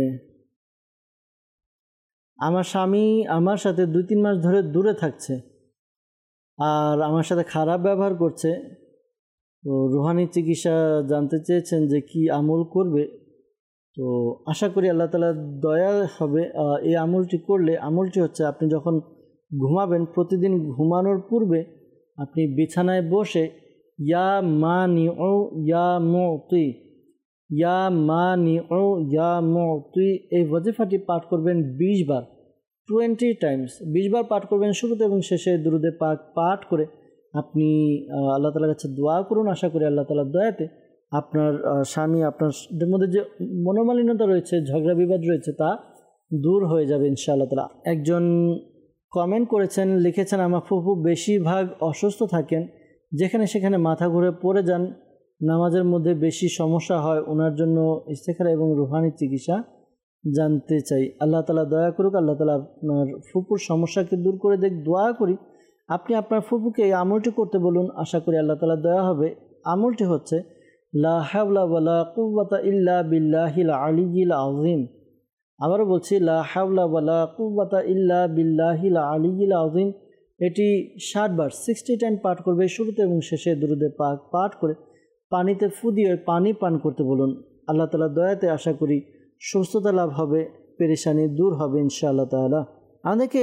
আমার স্বামী আমার সাথে দুই তিন মাস ধরে দূরে থাকছে আর আমার সাথে খারাপ ব্যবহার করছে। তো রুহানি চিকিৎসা জানতে চেয়েছেন যে কি আমল করবে। তো আশা করি আল্লাহ তাআলার দয়া হবে। এই আমলটি করলে, আমলটি হচ্ছে আপনি যখন ঘুমাবেন, প্রতিদিন ঘুমানোর পূর্বে আপনি বিছানায় বসে ইয়া মানি ও ইয়া মুতি, ইয়া মানি ও ইয়া মুতি এই ওয়াজিফাটি পাঠ করবেন বিশ বার, টোয়েন্টি টাইমস বিশ বার পাঠ করবেন। শুরুতে এবং শেষে দুরুদে পাক পাঠ করে আপনি আল্লাহ তাআলার কাছে দোয়া করুন। আশা করি আল্লাহ তাআলার দয়াতে আপনার স্বামী, আপনার মধ্যে যে মনোমালিন্যতা রয়েছে, ঝগড়া বিবাদ রয়েছে, তা দূর হয়ে যাবে ইনশাআল্লাহ তাআলা। একজন কমেন্ট করেছেন, লিখেছেন আমার ফুফু বেশিরভাগ অসুস্থ থাকেন, যেখানে সেখানে মাথা ঘুরে পড়ে যান, নামাজের মধ্যে বেশি সমস্যা হয়, ওনার জন্য ইস্তেখারা এবং রুহানি চিকিৎসা জানতে চাই। আল্লাহ তাআলা দয়া করুক, আল্লাহ তাআলা আপনার ফুপুর সমস্যাকে দূর করে দেখ। দোয়া করি আপনি আপনার ফুপুকে এই আমলটি করতে বলুন, আশা করি আল্লাহ তাআলা দয়া হবে। আমলটি হচ্ছে লা হাওলা ওয়ালা কুওয়াতা ইল্লা বিল্লাহিল আলিয়্যিল আযীম। আবারও বলছি, লা হাওলা ওয়ালা কুওয়াতা ইল্লা বিল্লাহিল আলিয়্যিল আযীম। এটি ষাট বার সিক্সটি টাইম পাঠ করবে, শুরুতে এবং শেষে দুরুদে পাক পাঠ করে পানিতে ফু দিয়ে পানি পান করতে বলুন। আল্লাহ তাআলার দয়াতে আশা করি সুস্থতা লাভ হবে, পেরেশানি দূর হবে ইনশাআল্লাহ তাআলা। অনেকে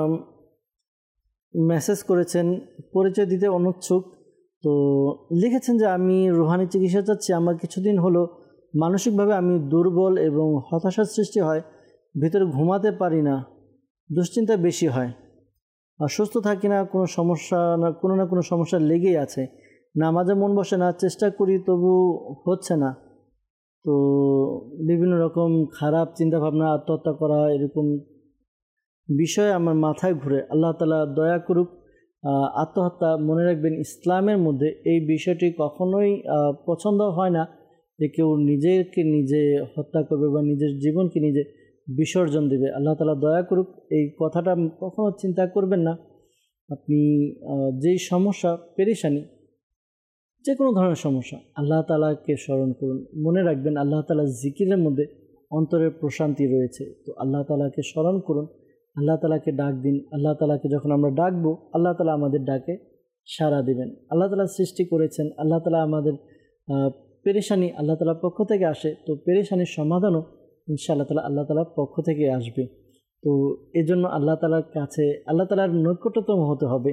মেসেজ করেছেন, পরিচয় দিতে অনুচ্ছুক। তো লিখেছেন যে আমি রুহানি চিকিৎসা চাচ্ছি, আমার কিছুদিন হলো মানসিকভাবে আমি দুর্বল এবং হতাশার সৃষ্টি হয়, ভিতরে ঘুমাতে পারি না, দুশ্চিন্তা বেশি হয়, আর সুস্থ থাকি না, কোনো সমস্যা না কোনো না কোনো সমস্যা লেগেই আছে, নামাজে মন বসে না, চেষ্টা করি তবু হচ্ছে না। তো বিভিন্ন রকম খারাপ চিন্তাভাবনা, আত্মহত্যা করা, এরকম বিষয় আমার মাথায় ঘুরে। আল্লাহ তাআলা দয়া করুক। আত্মহত্যা, মনে রাখবেন ইসলামের মধ্যে এই বিষয়টি কখনোই পছন্দ হয় না যে কেউ নিজেকে নিজে হত্যা করবে বা নিজের জীবনকে নিজে বিসর্জন দেবে। আল্লাহ তাআলা দয়া করুক, এই কথাটা কখনো চিন্তা করবেন না। আপনি যেই সমস্যা, পেরেশানি, যে কোনো ধরনের সমস্যা, আল্লাহ তাআলাকে স্মরণ করুন। মনে রাখবেন আল্লাহ তাআলার জিকিরের মধ্যে অন্তরের প্রশান্তি রয়েছে। তো আল্লাহ তাআলাকে স্মরণ করুন, আল্লাহ তাআলাকে ডাক দিন। আল্লাহ তাআলাকে যখন আমরা ডাকবো, আল্লাহ তাআলা আমাদের ডাকে সাড়া দিবেন। আল্লাহ তাআলা সৃষ্টি করেছেন, আল্লাহ তাআলা আমাদের পেরেশানি আল্লাহ তাআলার পক্ষ থেকে আসে। তো পেরেশানির সমাধানও ইনশাআল্লাহ তাআলা আল্লাহ তাআলার পক্ষ থেকে আসবে। তো এজন্য আল্লাহ তাআলার কাছে, আল্লাহ তাআলার নৈকট্যতম হতে হবে।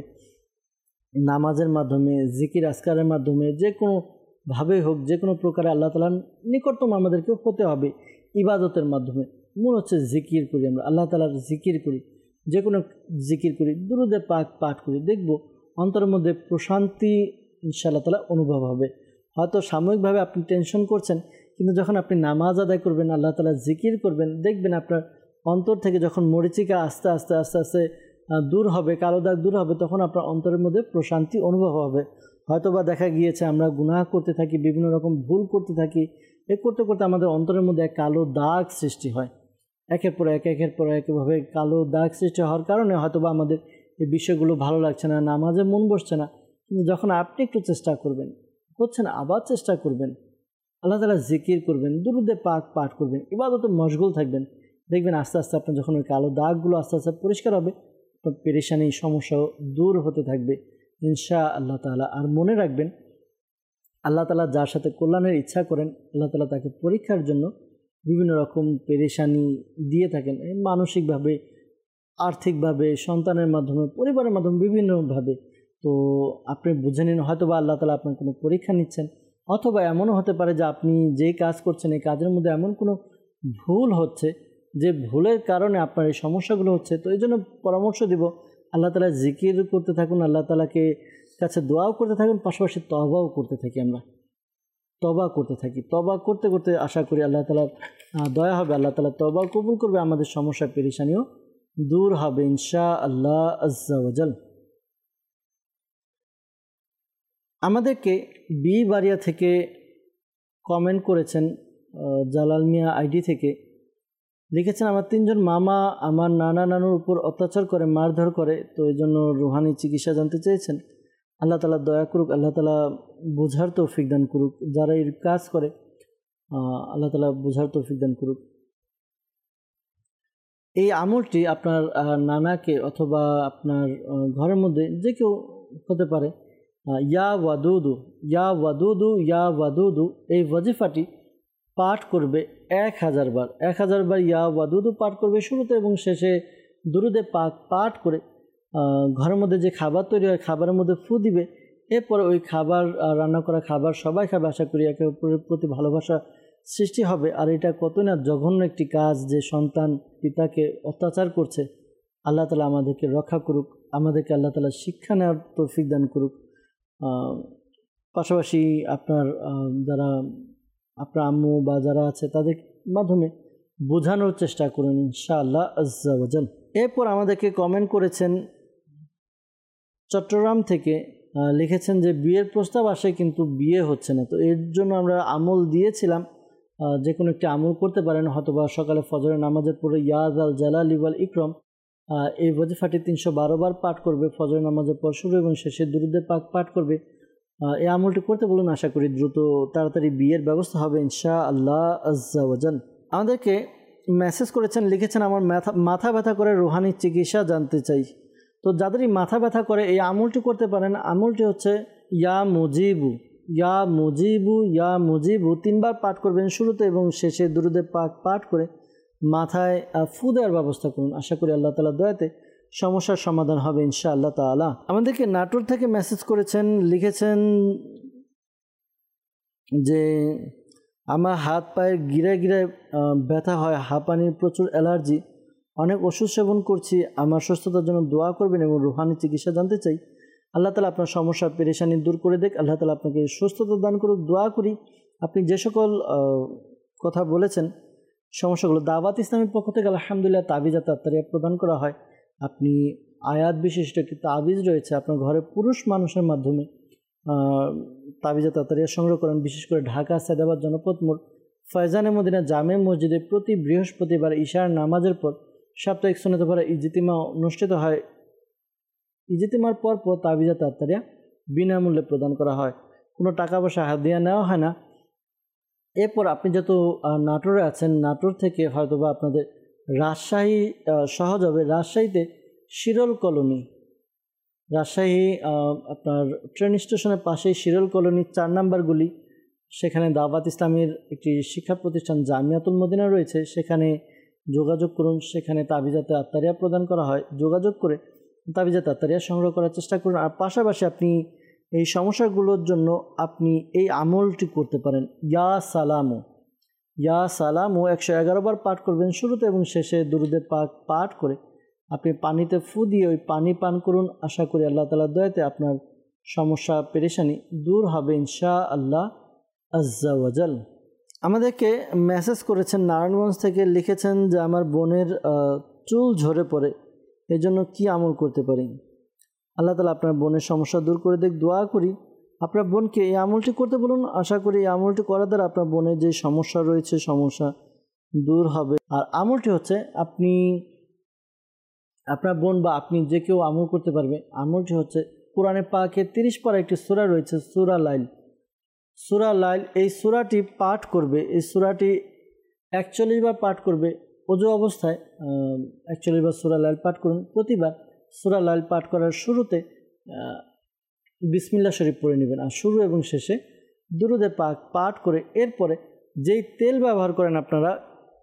নামাজের মাধ্যমে, জিকির আজকারের মাধ্যমে, যে কোনোভাবে হোক, যে কোনো প্রকারে আল্লাহ তাআলার নিকটতম আমাদেরকে হতে হবে। ইবাদতের মাধ্যমে মনে হচ্ছে জিকির করি, আমরা আল্লাহ তাআলার জিকির করি, যে কোনো জিকির করি, দুরুদে পাক পাঠ করি, দেখব অন্তরের মধ্যে প্রশান্তি ইনশাআল্লাহ তাআলা অনুভব হবে। হয়তো সাময়িকভাবে আপনি টেনশন করছেন, কিন্তু যখন আপনি নামাজ আদায় করবেন, আল্লাহ তাআলার জিকির করবেন, দেখবেন আপনার অন্তর থেকে যখন মরিচিকা আস্তে আস্তে আস্তে আস্তে দূর হবে, কালো দাগ দূর হবে, তখন আপনার অন্তরের মধ্যে প্রশান্তি অনুভব হবে। হয়তোবা দেখা গিয়েছে আমরা গুনাহ করতে থাকি, বিভিন্ন রকম ভুল করতে থাকি, এ করতে করতে আমাদের অন্তরের মধ্যে এক কালো দাগ সৃষ্টি হয়। একের পর এক একের পর এক এভাবে কালো দাগ সৃষ্টি হওয়ার কারণে হয়তোবা আমাদের এই বিষয়গুলো ভালো লাগছে না, নামাজে মন বসছে না, কিন্তু যখন আপনি একটু চেষ্টা করবেন, হচ্ছে না, আবার চেষ্টা করবেন, আল্লাহ তাআলা জিকির করবেন, দুরুদে পাক পাঠ করবেন, ইবাদতে মশগুল থাকবেন, দেখবেন আস্তে আস্তে আপনার যখন ওই কালো দাগগুলো আস্তে আস্তে পরিষ্কার হবে, আপনার পেরেশানি সমস্যাও দূর হতে থাকবে ইনশা আল্লাহ তাআলা। আর মনে রাখবেন, আল্লাহ তাআলা যার সাথে কল্যাণের ইচ্ছা করেন, আল্লাহ তাআলা তাকে পরীক্ষার জন্য বিভিন্ন রকম পেরেশানি দিয়ে থাকেন, মানসিকভাবে, আর্থিকভাবে, সন্তানের মাধ্যমে, পরিবারের মাধ্যমে, বিভিন্নভাবে। তো আপনি বুঝে নিন, হয়তো বা আল্লাহ তাআলা আপনার কোনো পরীক্ষা নিচ্ছেন, অথবা এমনও হতে পারে যে আপনি যেই কাজ করছেন এই কাজের মধ্যে এমন কোনো ভুল হচ্ছে যে ভুলের কারণে আপনার এই সমস্যাগুলো হচ্ছে। তো এই জন্য পরামর্শ দিব, আল্লাহ তাআলা জিকির করতে থাকুন, আল্লাহ তাআলাকে কাছে দোয়াও করতে থাকুন, পাশাপাশি তওবাও করতে থাকি, আমরা তওবা করতে থাকি। তওবা করতে করতে আশা করি আল্লাহ তাআলার দয়া হবে, আল্লাহ তাআলা তওবাও কবুল করবে, আমাদের সমস্যা পেরেশানিও দূর হবে ইনশা আল্লাহ আজ্জা ওয়াজাল। আমাদেরকে বি বাড়িয়া থেকে কমেন্ট করেছেন, জালাল মিয়া আইডি থেকে লিখেছেন, আমার তিনজন মামা আমার নানা নানুর উপর অত্যাচার করে, মারধর করে, তো এই জন্য রুহানি চিকিৎসা জানতে চেয়েছেন। আল্লাহ তাআলা দয়া করুক, আল্লাহ তাআলা বোঝার তৌফিক দান করুক, যারা এই কাজ করে আল্লাহ তাআলা বোঝার তৌফিক দান করুক। এই আমলটি আপনার নানাকে অথবা আপনার ঘরের মধ্যে যে কেউ হতে পারে, ইয়া ওয়াদুদু ইয়া ওয়াদুদু ইয়া ওয়াদুদু এই ওয়াজিফাটি পাঠ করবে এক হাজার বার এক হাজার বার ইয়া ওয়াদুদু পাঠ করবে শুরুতে এবং শেষে দুরুদে পাক পাঠ করে ঘরের মধ্যে যে খাবার তৈরি হয় খাবারের মধ্যে ফু দিবে। এরপরে ওই খাবার, রান্না করা খাবার সবাই খাবে, আশা করি একে অপরের প্রতি ভালোবাসা সৃষ্টি হবে। আর এটা কত না জঘন্য একটি কাজ, যে সন্তান পিতাকে অত্যাচার করছে। আল্লাহ তাআলা আমাদেরকে রক্ষা করুক, আমাদেরকে আল্লাহ তাআলা শিক্ষা নেওয়ার তৌফিক দান করুক। পাশাপাশি আপনার যারা আপনার আম্মু বা যারা আছে তাদের মাধ্যমে বোঝানোর চেষ্টা করুন ইনশাআল্লাহ আজ্জা ওয়াজাল। এরপর আমাদেরকে কমেন্ট করেছেন চট্টগ্রাম থেকে, লিখেছেন যে বিয়ের প্রস্তাব আসে কিন্তু বিয়ে হচ্ছে না। তো এর জন্য আমরা আমল দিয়েছিলাম, যে কোনো একটি আমল করতে পারেন, হয়তোবা সকালে ফজরের নামাজের পরে ইয়াদ আল জালালি ওয়াল ইকরাম এই ওয়াজিফাটি তিনশো বারো বার পাঠ করবে, ফজরের নামাজের পর শুরু এবং শেষে দুরুদে পাক পাঠ করবে। এই আমলটি করতে বলুন, আশা করি দ্রুত তাড়াতাড়ি বিয়ের ব্যবস্থা হবে ইনশাআল্লাহ আজ্জা ওয়াজাল। আমাদেরকে মেসেজ করেছেন, লিখেছেন আমার মাথা মাথা ব্যথা করে রুহানি চিকিৎসা জানতে চাই। তো যাদেরই মাথা ব্যথা করে এই আমলটি করতে পারেন। আমলটি হচ্ছে ইয়া মুজিবু ইয়া মুজিবু ইয়া মুজিবু তিনবার পাঠ করবেন শুরুতে এবং শেষে দুরুদে পাক পাঠ করে মাথায় ফু দেওয়ার ব্যবস্থা করুন। আশা করি আল্লাহ তাআলার দয়াতে সমস্যার সমাধান হবে ইনশাআল্লাহ তাআলা। আমাদেরকে নাটোর থেকে মেসেজ করেছেন, লিখেছেন যে আমার হাত পায়ের গিরায় গিরায় ব্যথা হয়, হাঁপানির প্রচুর অ্যালার্জি, অনেক ওষুধ সেবন করছি, আমার সুস্থতার জন্য দোয়া করবেন এবং রুহানি চিকিৎসা জানতে চাই। আল্লাহ তাআলা আপনার সমস্যা পেরেশানি দূর করে দেখ, আল্লাহ তাআলা আপনাকে সুস্থতা দান করুক। দোয়া করি আপনি যে সকল কথা বলেছেন সমস্যাগুলো, দাওয়াত ইসলামের পক্ষ থেকে আলহামদুলিল্লাহ তাবিজা তাত্তারিয়া প্রদান করা হয়। আপনি আয়াত বিশিষ্ট একটি তাবিজ রয়েছে, আপনার ঘরে পুরুষ মানুষের মাধ্যমে তাবিজা তাত্তারিয়া সংগ্রহ করেন। বিশেষ করে ঢাকা সায়দাবাদ জনপদ মোড় ফয়জানে মদিনা জামে মসজিদে প্রতি বৃহস্পতিবার ঈশার নামাজের পর সাপ্তাহিক সুন্নাতে পড়া ইজতিমা অনুষ্ঠিত হয়। ইজতিমার পর পর তাবিজা তাত্তারিয়া বিনামূল্যে প্রদান করা হয়, কোনো টাকা পয়সা হাদিয়া নেওয়া হয় না। এরপর আপনি যেহেতু নাটোরে আছেন, নাটোর থেকে হয়তোবা আপনাদের রাজশাহী সহজ হবে। রাজশাহীতে শিরল কলোনি, রাজশাহী আপনার ট্রেন স্টেশনের পাশেই শিরল কলোনি চার নাম্বার গুলি, সেখানে দাওয়াত ইসলামের একটি শিক্ষা প্রতিষ্ঠান জামিয়াতুল মদিনা রয়েছে, সেখানে যোগাযোগ করুন। সেখানে তাবিজা তাত্তারিয়া প্রদান করা হয়, যোগাযোগ করে তাবিজা তাত্তারিয়া সংগ্রহ করার চেষ্টা করুন। আর পাশাপাশি আপনি এই সমস্যাগুলোর জন্য আপনি এই আমলটি করতে পারেন, ইয়া সালামু ইয়া সালামু একশো এগারো বার পাঠ করবেন শুরুতে এবং শেষে দুরুদে পাক পাঠ করে আপনি পানিতে ফু দিয়ে ওই পানি পান করুন। আশা করি আল্লাহ তাআলার দয়াতে আপনার সমস্যা পেরেশানি দূর হবে ইনশাআল্লাহ আজ্জা ওয়াজাল। আমাদেরকে মেসেজ করেছেন নারায়ণগঞ্জ থেকে, লিখেছেন যে আমার বোনের চুল ঝরে পড়ে, এই জন্য কী আমল করতে পারি? আল্লাহ তাআলা আপনার বোনের সমস্যা দূর করে দেখ। দোয়া করি আপনার বোনকে এই আমলটি করতে বলুন। আশা করি এই আমলটি করার দ্বারা আপনার বোনের যে সমস্যা রয়েছে সমস্যা দূর হবে। আর আমলটি হচ্ছে আপনি আপনার বোন বা আপনি যে কেউ আমল করতে পারবে। আমলটি হচ্ছে কোরআনে পাকে তিরিশ পারা একটি সূরা রয়েছে, সূরা লাইল। সূরা লাইল এই সূরাটি পাঠ করবে, এই সূরাটি একচল্লিশ বার পাঠ করবে ওযু অবস্থায়। একচল্লিশ বার সূরা লাইল পাঠ করুন। প্রতিবার সূরা লাইল পাঠ করার শুরুতে বিসমিল্লাহ শরীফ পড়ে নেবেন, আর শুরু এবং শেষে দুরূদে পাক পাঠ করে এরপরে যেই তেল ব্যবহার করেন, আপনারা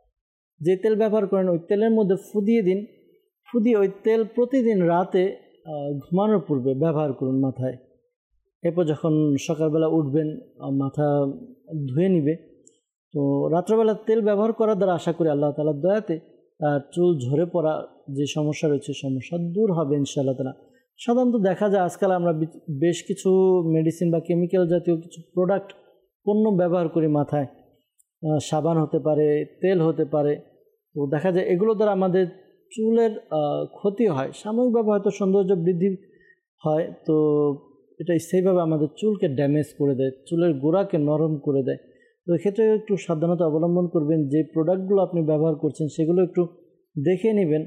যে তেল ব্যবহার করেন ওই তেলের মধ্যে ফু দিয়ে দিন। ফু দিয়ে ওই তেল প্রতিদিন রাতে ঘুমানোর পূর্বে ব্যবহার করুন মাথায়। এরপর যখন সকালবেলা উঠবেন মাথা ধুয়ে নিবে। তো রাত্রেবেলা তেল ব্যবহার করার দ্বারা আশা করি আল্লাহ তাআলার দয়াতে তার চুল ঝরে পড়া যে সমস্যা রয়েছে সমস্যা দূর হবে ইনশাআল্লাহ তাআলা। সাধারণত দেখা যায় আজকাল আমরা বেশ কিছু মেডিসিন বা কেমিক্যাল জাতীয় কিছু প্রোডাক্ট পণ্য ব্যবহার করি মাথায়, সাবান হতে পারে, তেল হতে পারে। তো দেখা যায় এগুলো দ্বারা আমাদের চুলের ক্ষতি হয়, সাময়িকভাবে হয়তো সৌন্দর্য বৃদ্ধি হয়, তো এটা সেইভাবে আমাদের চুলকে ড্যামেজ করে দেয়, চুলের গোড়াকে নরম করে দেয়। তো এক্ষেত্রে একটু সাবধানতা অবলম্বন করবেন। যে প্রোডাক্টগুলো আপনি ব্যবহার করছেন সেগুলো একটু দেখে নেবেন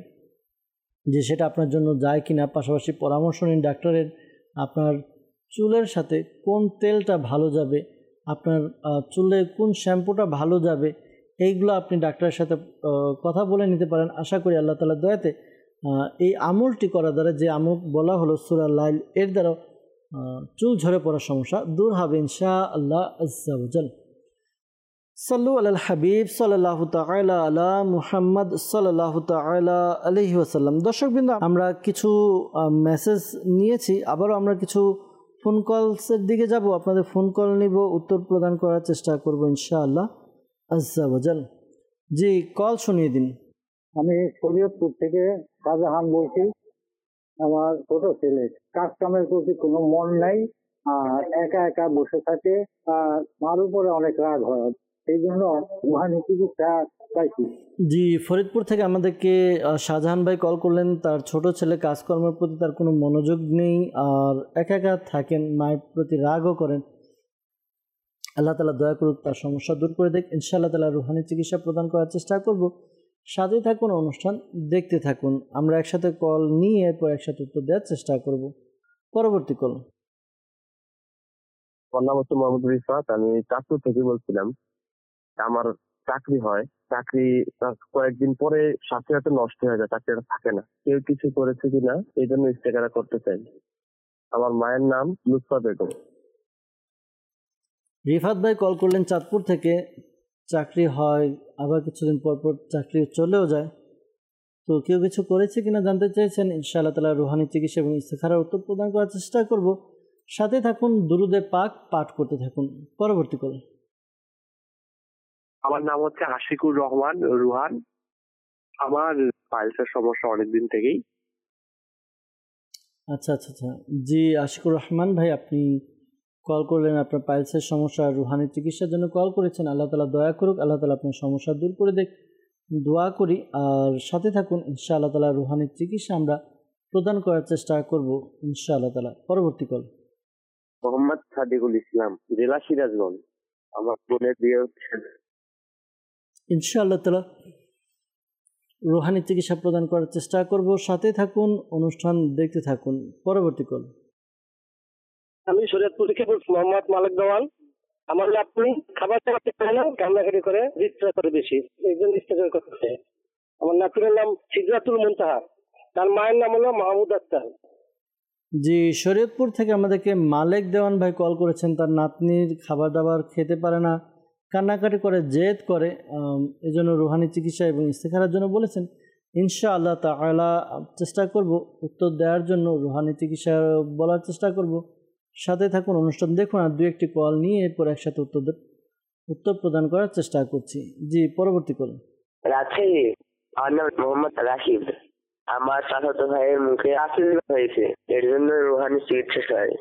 যে সেটা আপনার জন্য যায় কিনা। পাশাপাশি পরামর্শ নিন ডাক্তারের, আপনার চুলের সাথে কোন তেলটা ভালো যাবে, আপনার চুলে কোন শ্যাম্পুটা ভালো যাবে, এইগুলো আপনি ডাক্তারের সাথে কথা বলে নিতে পারেন। আশা করি আল্লাহ তাআলার দয়াতে এই আমলটি করার দ্বারা, যে আমল বলা হলো সূরা লাইল, এর দ্বারা চুল ঝরে পড়ার সমস্যা দূর হবে ইনশাআল্লাহ আজ্জা ওয়া জাল। সাল্লু আলাল হাবিব সাল্লাল্লাহু তাআলা আলা মুহাম্মদ সাল্লাল্লাহু তাআলা আলাইহি ওয়াসাল্লাম। দর্শকবৃন্দ, আমরা কিছু মেসেজ নিয়েছি, আবারও আমরা কিছু ফোন কলসের দিকে যাব। আপনাদের ফোন কল নিব, উত্তর প্রদান করার চেষ্টা করব ইনশাআল্লাহ আজ্জা ওয়া জাল। জি, কল শুনিয়ে দিন। আমি শরীয়তপুর থেকে শাহজাহান বলছি। আমার ছোট ছেলে কাজ কামের প্রতি কোনো মন নাই, আর একা একা বসে থাকে, আর মার উপরে অনেক রাগ হয়, সেই জন্য রুহানি চিকিৎসা চাইছি। জি, ফরিদপুর থেকে আমাদেরকে শাহজাহান ভাই কল করলেন। তার ছোট ছেলে কাজকর্মের প্রতি তার কোনো মনোযোগ নেই, আর একা একা থাকেন, মায়ের প্রতি রাগও করেন। আল্লাহ তাআলা দয়া করুক, তার সমস্যা দূর করে দেখ ইনশাআল্লাহ তাআলা। রুহানি চিকিৎসা প্রদান করার চেষ্টা করব। সাথে থাকুন, অনুষ্ঠান দেখতে থাকুন। আমরা একসাথে কল নিয়ে এরপর একসাথে উত্তর দেওয়ার চেষ্টা করব। পরবর্তী কল। আমার নাম হচ্ছে মোহাম্মদ রিফাত, আমি চাঁদপুর থেকে বলছিলাম। আমার চাকরি হয়, চাকরি কয়েকদিন পরে সাথে সাথে নষ্ট হয়ে যায়, চাকরিটা থাকে না। কেউ কিছু করেছে কিনা এই জন্য ইস্তেকারা করতে চাই। আমার মায়ের নাম লুৎফা বেগম। রিফাত ভাই কল করলেন চাঁদপুর থেকে। চাকরি হয়, আবার কিছুদিন পর পর চাকরি চলেও যায়। তো কেউ কিছু করেছে কিনা জানতে চাইছেন। ইনশাআল্লাহ তাআলা রুহানি চিকিৎসা এবং ইস্তেখারার উত্তর প্রদান করার চেষ্টা করব। সাথে থাকুন, দুরুদে পাক পাঠ করতে থাকুন। পরবর্তী কল। আমার নাম হচ্ছে আশিকুর রহমান রুহান। আমার পাইলসের সমস্যা অনেকদিন থেকেই। আচ্ছা আচ্ছা আচ্ছা জি, আশিকুর রহমান ভাই, আপনি কল করলেন, আপনার পাইলসের সমস্যা রুহানি চিকিৎসার জন্য কল করেছেন। আল্লাহ তাআলা দয়া করুক, আল্লাহ তাআলা আপনার সমস্যা দূর করে দেখ, দোয়া করি। আর সাথে থাকুন, ইনশাআল্লাহ তাআলা রুহানি চিকিৎসা আমরা প্রদান করার চেষ্টা করব ইনশাআল্লাহ তাআলা। পরবর্তী কল। মোহাম্মদ সাদিকুল ইসলাম, জেলা সিরাজগঞ্জ। আমার বোনের বিয়ে হচ্ছে। ইনশাআল্লাহ তাআলা রুহানি চিকিৎসা প্রদান করার চেষ্টা করব। সাথে থাকুন, অনুষ্ঠান দেখতে থাকুন। পরবর্তী কল। আমি শরীয়তপুর থেকে বলছি, মোহাম্মদ মালিক দেওয়াল। আমার আপনি খাবার চালাতে পারে না, কান্নাকাটি করে, বিস্তার করে বেশি, এই জন্য ইস্তেকার করতে। আমার নাতির নাম সিদরাতুল মুনতাহা, তার মায়ের নাম হলো মাহমুদ আক্তার। জি, শরীয়তপুর থেকে আমাদেরকে মালিক দেওয়ান ভাই কল করেছেন। তার নাতনির খাবার দাবার খেতে পারে না, কান্নাকাটি করে, জেদ করে, এই জন্য রুহানি চিকিৎসা এবং ইস্তেখারার জন্য বলেছেন। ইনশাআল্লাহ তাআলা চেষ্টা করব উত্তর দেওয়ার জন্য, রুহানি চিকিৎসা বলার চেষ্টা করব। সাথে থাকুন, অনুষ্ঠান দেখুন, আর দু একটি কল নিয়ে এরপর একসাথে উত্তর উত্তর প্রদান করার চেষ্টা করছি। জি, পরবর্তী কল। রাজশাহী। আমার নাম মোহাম্মদ রাশিদ। আমার চাচাতো ভাইয়ের মুখে অ্যাসিড হয়েছে, এর জন্য রুহানি চিকিৎসা চাই।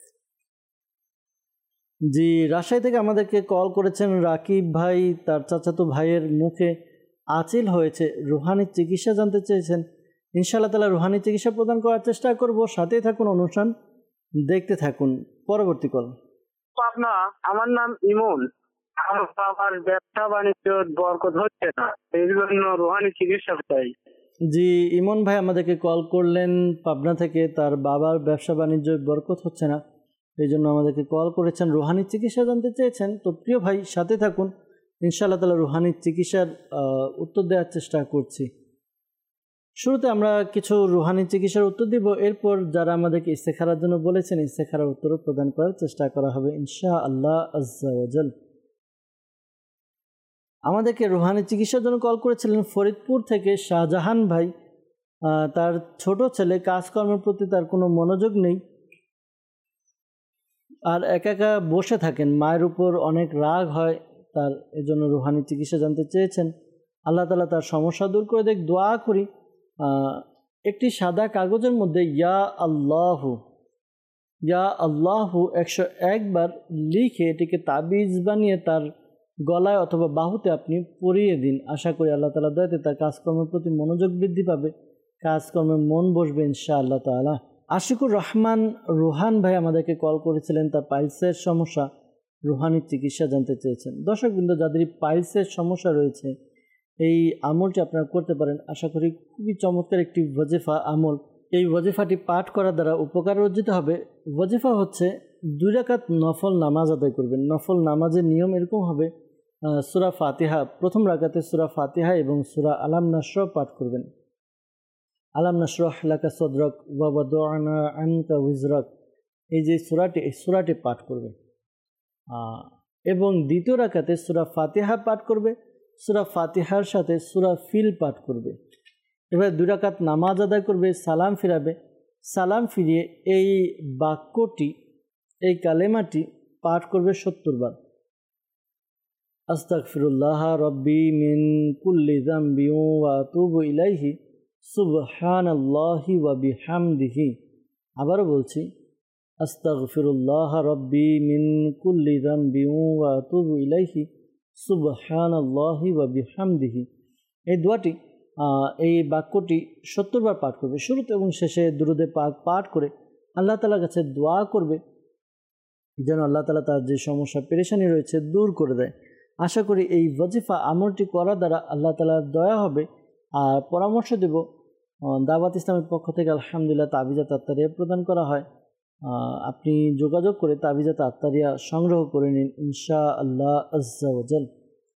জি, রাজশাহী থেকে আমাদেরকে কল করেছেন রাকিব ভাই। তার চাচাতো ভাইয়ের মুখে আঁচিল হয়েছে, রুহানি চিকিৎসা জানতে চেয়েছেন। ইনশাআল্লাহ তাআলা রুহানি চিকিৎসা প্রদান করার চেষ্টা করব। সাথেই থাকুন, অনুষ্ঠান দেখতে থাকুন। পরবর্তী কল। পাবনা। আমার নাম ইমন। আমার ব্যবসা বাণিজ্য বরকত হচ্ছে না, এই জন্য রুহানি চিকিৎসা চাই। জি, ইমন ভাই আমাদেরকে কল করলেন পাবনা থেকে, তার বাবার ব্যবসা বাণিজ্য বরকত হচ্ছে না, এই জন্য আমাদেরকে কল করেছেন, রুহানি চিকিৎসা জানতে চেয়েছেন। তো প্রিয় ভাই সাথে থাকুন, ইনশাআল্লাহ তাআলা রুহানি চিকিৎসার উত্তর দেওয়ার চেষ্টা করছি। শুরুতে আমরা কিছু রুহানি চিকিৎসার উত্তর দিব, এরপর যারা আমাদেরকে ইস্তেখারার জন্য বলেছেন ইস্তেখারার উত্তরও প্রদান করার চেষ্টা করা হবে ইনশাআল্লাহ আজ্জা ওয়া জাল। আমাদেরকে রুহানি চিকিৎসার জন্য কল করেছিলেন ফরিদপুর থেকে শাহজাহান ভাই। তার ছোট ছেলে, কাজকর্মের প্রতি তার কোনো মনোযোগ নেই আর একা একা বসে থাকেন, মায়ের উপর অনেক রাগ হয় তার, এজন্য রুহানি চিকিৎসা জানতে চেয়েছেন। আল্লাহ তাআলা তার সমস্যা দূর করে দেখ, দোয়া করি। একটি সাদা কাগজের মধ্যে ইয়া আল্লাহু ইয়া আল্লাহু একশো একবার লিখে এটিকে তাবিজ বানিয়ে তার গলায় অথবা বাহুতে আপনি পরিয়ে দিন। আশা করি আল্লাহ তাআলা দয়াতে তার কাজকর্মের প্রতি মনোযোগ বৃদ্ধি পাবে, কাজকর্মে মন বসবে ইনশাআল্লাহ তাআলা। আশিকুর রহমান রুহান ভাই আমাদেরকে কল করেছিলেন, তার পাইলসের সমস্যা, রুহানি চিকিৎসা জানতে চেয়েছেন। দর্শকবৃন্দ, যাদের পাইলসের সমস্যা রয়েছে এই আমলটি আপনারা করতে পারেন। আশা করি খুবই চমৎকার একটি ওয়াজিফা আমল। এই ওয়াজিফাটি পাঠ করার দ্বারা উপকার অর্জিত হবে। ওয়াজিফা হচ্ছে দুই রাকাত নফল নামাজ আদায় করবেন। নফল নামাজের নিয়ম এরকম হবে, সূরা ফাতিহা প্রথম রাকাতে সূরা ফাতিহা এবং সূরা আলাম নাশরাহ পাঠ করবেন। আলাম নাশরাহ লাকা সদরক ওয়া ওয়াদা'না আনকা উযরাক, এই যে সূরাটি এই সূরাটি পাঠ করবে এবং দ্বিতীয় রাকাতে সূরা ফাতিহা পাঠ করবে, সূরা ফাতিহার সাথে সূরা ফিল পাঠ করবে। এবার দুই রাকাত নামাজ আদায় করবে, সালাম ফিরাবে, সালাম ফিরিয়ে এই বাক্যটি, এই কালেমাটি পাঠ করবে সত্তর বার। আস্তাগফিরুল্লাহ রব্বি মিন কুল্লি যামবি ওয়া আতুবু ইলাইহি সুবহানাল্লাহি ওয়া বিহামদিহি। আবারও বলছি, আস্তাগফিরুল্লাহ রব্বি মিন কুল্লি যামবি ওয়া আতুবু ইলাইহি সুবহানাল্লাহি ওয়া বিহামদিহি। এই দোয়াটি, এই বাক্যটি সত্তর বার পাঠ করবে। শুরুতে এবং শেষে দুরূদে পাক পাঠ করে আল্লাহ তাআলার কাছে দোয়া করবে যেন আল্লাহ তাআলা তার যে সমস্যা পেরেশানি রয়েছে দূর করে দেয়। আশা করি এই ওয়াজিফা আমলটি করার দ্বারা আল্লাহ তাআলার দয়া হবে। আর পরামর্শ দেব, দাওয়াত ইসলামের পক্ষ থেকে আলহামদুলিল্লাহ তাবিজাত আত্তারিয়া প্রদান করা হয়। আপনি যোগাযোগ করে তাবিজাত আত্তারিয়া সংগ্রহ করে নিন ইনশাআল্লাহ আজ্জা ওয়া জাল।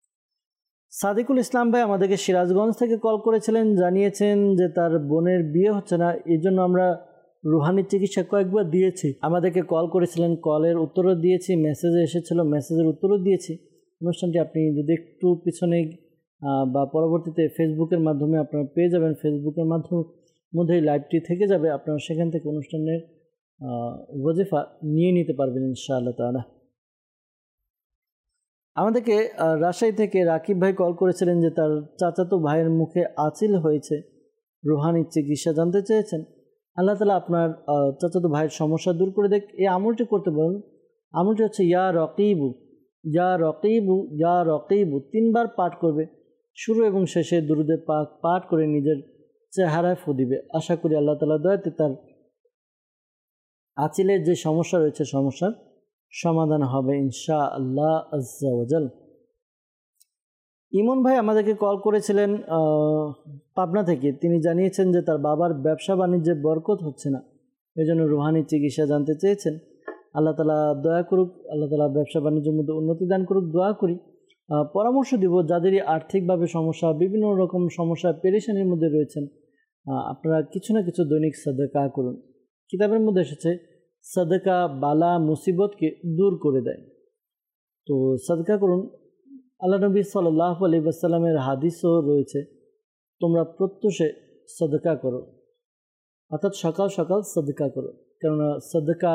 সাদিকুল ইসলাম ভাই আমাদেরকে সিরাজগঞ্জ থেকে কল করেছিলেন, জানিয়েছেন যে তার বোনের বিয়ে হচ্ছে না, এই জন্য আমরা রুহানি চিকিৎসা কয়েকবার দিয়েছি। আমাদেরকে কল করেছিলেন, কলের উত্তরও দিয়েছি, মেসেজে এসেছিল, মেসেজের উত্তরও দিয়েছি। অনুষ্ঠানটি আপনি যদি একটু পিছনে বা পরবর্তীতে ফেসবুকের মাধ্যমে আপনারা পেয়ে যাবেন, ফেসবুকের মাধ্যমে মধ্যেই লাইভটি থেকে যাবে, আপনারা সেখান থেকে অনুষ্ঠানের ওয়াজিফা নিয়ে নিতে পারবেন ইনশাআল্লাহ তাআলা। আমাদেরকে রাজশাহী থেকে রাকিব ভাই কল করেছিলেন যে তার চাচাতো ভাইয়ের মুখে আঁচিল হয়েছে, রুহানি চিকিৎসা জানতে চেয়েছেন। আল্লাহ তাআলা আপনার চাচাতো ভাইয়ের সমস্যা দূর করে দেখ। এই আমলটি করতে বলুন। আমলটি হচ্ছে ইয়া রকিবু ইয়া রকিবু ইয়া রকিবু, তিনবার পাঠ করবে। শুরু এবং শেষে দুরূদে পাক পাঠ করে নিজের চেহারায় ফু দিবে। আশা করি আল্লাহ তাআলা দয়াতে তার আঁচিলের যে সমস্যা রয়েছে সমস্যার সমাধান হবে ইনশাআল্লাহ আজ্জা ওয়া জাল। ইমন ভাই আমাদেরকে কল করেছিলেন পাবনা থেকে। তিনি জানিয়েছেন যে তার বাবার ব্যবসা বাণিজ্যে বরকত হচ্ছে না, এই জন্য রুহানি চিকিৎসা জানতে চেয়েছেন। আল্লাহ তাআলা দয়া করুক, আল্লাহ তাআলা ব্যবসা বাণিজ্যের মধ্যে উন্নতি দান করুক, দোয়া করি। পরামর্শ দিব, যাদেরই আর্থিকভাবে সমস্যা, বিভিন্ন রকম সমস্যা পেরেশানির মধ্যে রয়েছেন, আপনারা কিছু না কিছু দৈনিক সাদকা করুন। কিতাবের মধ্যে এসেছে সাদকা বালা মুসিবতকে দূর করে দেয়, তো সাদকা করুন। আল্লাহ নবী সাল্লাল্লাহু আলাইহি ওয়াসাল্লামের হাদিসও রয়েছে, তোমরা প্রত্যুষে সাদকা করো, অর্থাৎ সকাল সকাল সাদকা করো, কেননা সাদকা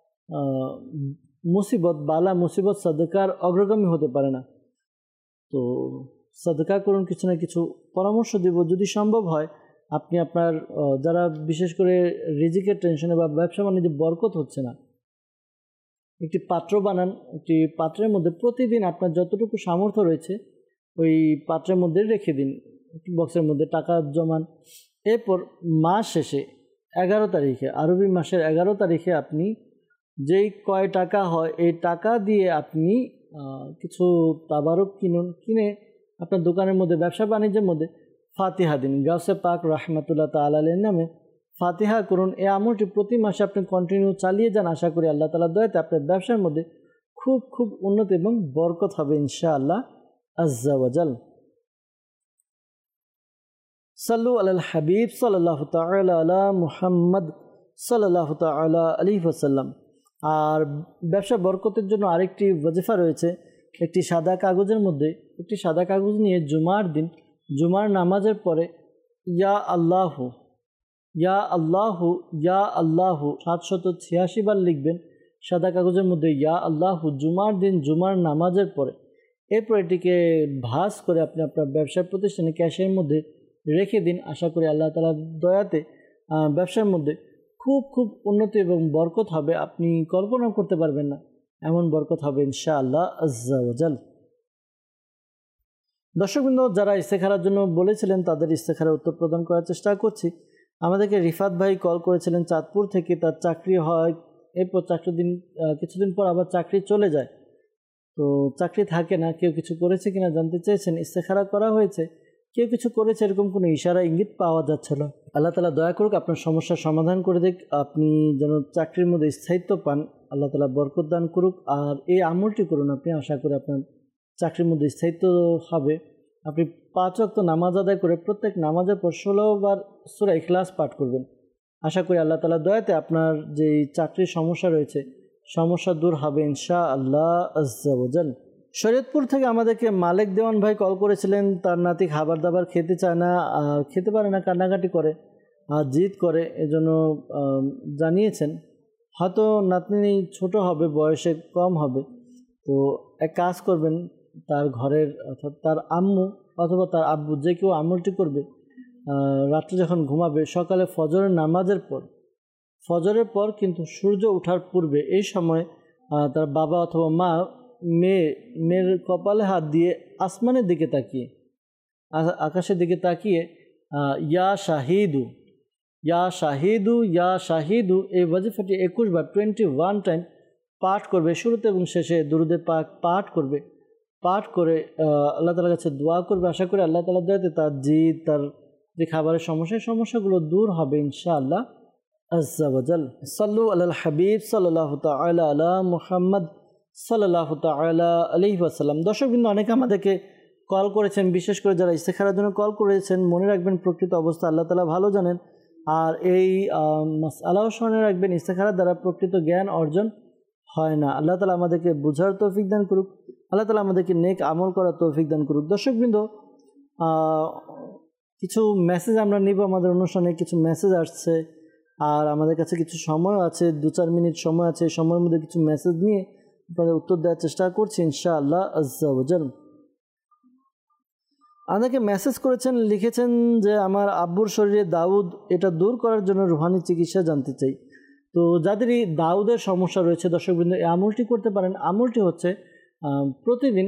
মুসিবত, বালা মুসিবত সাদকার অগ্রগামী হতে পারে না। তো সাদকা করুন কিছু না কিছু। পরামর্শ দেব, যদি সম্ভব হয় আপনি আপনার যারা বিশেষ করে রিজিকের টেনশনে বা ব্যবসা বাণিজ্যে বরকত হচ্ছে না, একটি পাত্র বানান। একটি পাত্রের মধ্যে প্রতিদিন আপনার যতটুকু সামর্থ্য রয়েছে ওই পাত্রের মধ্যে রেখে দিন, একটি বক্সের মধ্যে টাকা জমান। এরপর মাস শেষে এগারো তারিখে, আরবি মাসের এগারো তারিখে আপনি যেই কয় টাকা হয় এই টাকা দিয়ে আপনি কিছু তাবারক কিনুন, কিনে আপনার দোকানের মধ্যে ব্যবসা বাণিজ্যের মধ্যে ফাতিহা দিন। গাউসে পাক রাহমাতুল্লাহ তাআলা আলাইহির নামে ফাতিহা করুন। এই আমলটি প্রতি মাসে আপনি কন্টিনিউ চালিয়ে যান। আশা করি আল্লাহ তাআলার দয়াতে আপনার ব্যবসার মধ্যে খুব খুব উন্নতি এবং বরকত হবে ইনশাআল্লাহ আজ্জা ওয়া জাল। সাল্লু আলাল হাবিব সাল্লাল্লাহু তাআলা আলা মুহাম্মদ সাল্লাল্লাহু তাআলা আলাইহি ওয়াসাল্লাম। আর ব্যবসা বরকতের জন্য আরেকটি ওয়াজিফা রয়েছে। একটি সাদা কাগজের মধ্যে একটি সাদা কাগজ নিয়ে জুমার দিন জুমার নামাজের পরে ইয়া আল্লাহু ইয়া আল্লাহু ইয়া আল্লাহু সাতশত ছিয়াশি বার লিখবেন সাদা কাগজের মধ্যে ইয়া আল্লাহু জুমার দিন জুমার নামাজের পরে। এরপর এটিকে ভাঁজ করে আপনি আপনার ব্যবসার প্রতিষ্ঠানে ক্যাশের মধ্যে রেখে দিন। আশা করি আল্লাহ তাআলার দয়াতে ব্যবসার মধ্যে খুব খুব উন্নতি এবং বরকত হবে। আপনি কল্পনা করতে পারবেন না এমন বরকত হবে ইনশাআল্লাহ আজ্জা ওয়া জাল। দর্শকবৃন্দ, যারা ইস্তেখারার জন্য বলেছিলেন তাদের ইস্তেখারার উত্তর প্রদান করার চেষ্টা করছি। আমাদেরকে রিফাত ভাই কল করেছিলেন চাঁদপুর থেকে। তার চাকরি হয়, এরপর চাকরি দিন কিছুদিন পর আবার চাকরি চলে যায়, তো চাকরি থাকে না। কেউ কিছু করেছে কিনা জানতে চেয়েছেন। ইস্তেখারা করা হয়েছে, কেউ কিছু করেছে এরকম কোনো ইশারা ইঙ্গিত পাওয়া যাচ্ছে না। আল্লাহ তাআলা দয়া করুক, আপনার সমস্যার সমাধান করে দিক, আপনি যেন চাকরির মধ্যে স্থায়িত্ব পান। আল্লাহ তাআলা বরকত দান করুক। আর এই আমলটি করুন আপনি, আশা করি আপনার চাকরির মধ্যে স্থায়িত্ব হবে। আপনি পাঁচ ওয়াক্ত নামাজ আদায় করে প্রত্যেক নামাজের পর ষোলো বার সূরা ইখলাস পাঠ করবেন। আশা করি আল্লাহ তাআলার দয়াতে আপনার যে চাকরির সমস্যা রয়েছে সমস্যা দূর হবে ইনশাআল্লাহ আজ্জা ওয়া জাল। শরীয়তপুর থেকে আমাদেরকে মালিক দেওয়ান ভাই কল করেছিলেন। তার নাতি খাবার দাবার খেতে চায় না, খেতে পারে না, কান্নাকাটি করে আর জিদ করে, এজন্য জানিয়েছেন। হয়তো নাতনি ছোট হবে, বয়সে কম হবে, তো এক কাজ করবেন, তার ঘরের অর্থাৎ তার আম্মু অথবা তার আব্বু যে কেউ আমলটি করবে, রাত্রে যখন ঘুমাবে সকালে ফজরের নামাজের পর ফজরের পর কিন্তু সূর্য ওঠার পূর্বে এই সময় তার বাবা অথবা মা মেয়ে মেয়ের কপালে হাত দিয়ে আসমানের দিকে তাকিয়ে আকাশের দিকে তাকিয়ে ইয়া শাহিদু ইয়া শাহিদু ইয়া শাহিদু এই ওয়াজিফাটি একুশ বার টোয়েন্টি ওয়ান টাইম পাঠ করবে। শুরুতে এবং শেষে দুরুদে পাক পাঠ করবে। পাঠ করে আল্লাহ তাআলার কাছে দোয়া করবে। আশা করি আল্লাহ তাআলার দয়াতে তার জিদ, তার যে খাবারের সমস্যা সমস্যাগুলো দূর হবে ইনশাআল্লাহ আজ্জা ওয়া জাল। সাল্লু আলাল হাবিব সাল্লাল্লাহু তাআলা আলা মুহাম্মদ সাল্লাল্লাহু তাআলা আলাইহি ওয়াসাল্লাম। দর্শকবৃন্দ, অনেকে আমাদেরকে কল করেছেন, বিশেষ করে যারা ইস্তেখারার জন্য কল করেছেন। মনে রাখবেন প্রকৃত অবস্থা আল্লাহ তাআলা ভালো জানেন। আর এই মাসআলাও স্মরণে রাখবেন, ইস্তেখারার দ্বারা প্রকৃত জ্ঞান অর্জন হয় না। আল্লাহ তাআলা আমাদেরকে বুঝার তৌফিক দান করুক, আল্লাহ তাআলা আমাদেরকে নেক আমল করার তৌফিক দান করুক। দর্শকবৃন্দ, কিছু মেসেজ আমরা নিব। আমাদের অনুষ্ঠানে কিছু মেসেজ আসছে আর আমাদের কাছে কিছু সময় আছে, দু চার মিনিট সময় আছে। এই সময়ের মধ্যে কিছু মেসেজ নিয়ে আপনাদের উত্তর দেওয়ার চেষ্টা করছি ইনশাআল্লাহ আজ্জা ওয়া জাল। আমাদেরকে মেসেজ করেছেন, লিখেছেন যে আমার আব্বুর শরীরে দাউদ, এটা দূর করার জন্য রুহানি চিকিৎসা জানতে চাই। তো যাদেরই দাউদের সমস্যা রয়েছে দর্শকবৃন্দ, এই আমলটি করতে পারেন। আমলটি হচ্ছে প্রতিদিন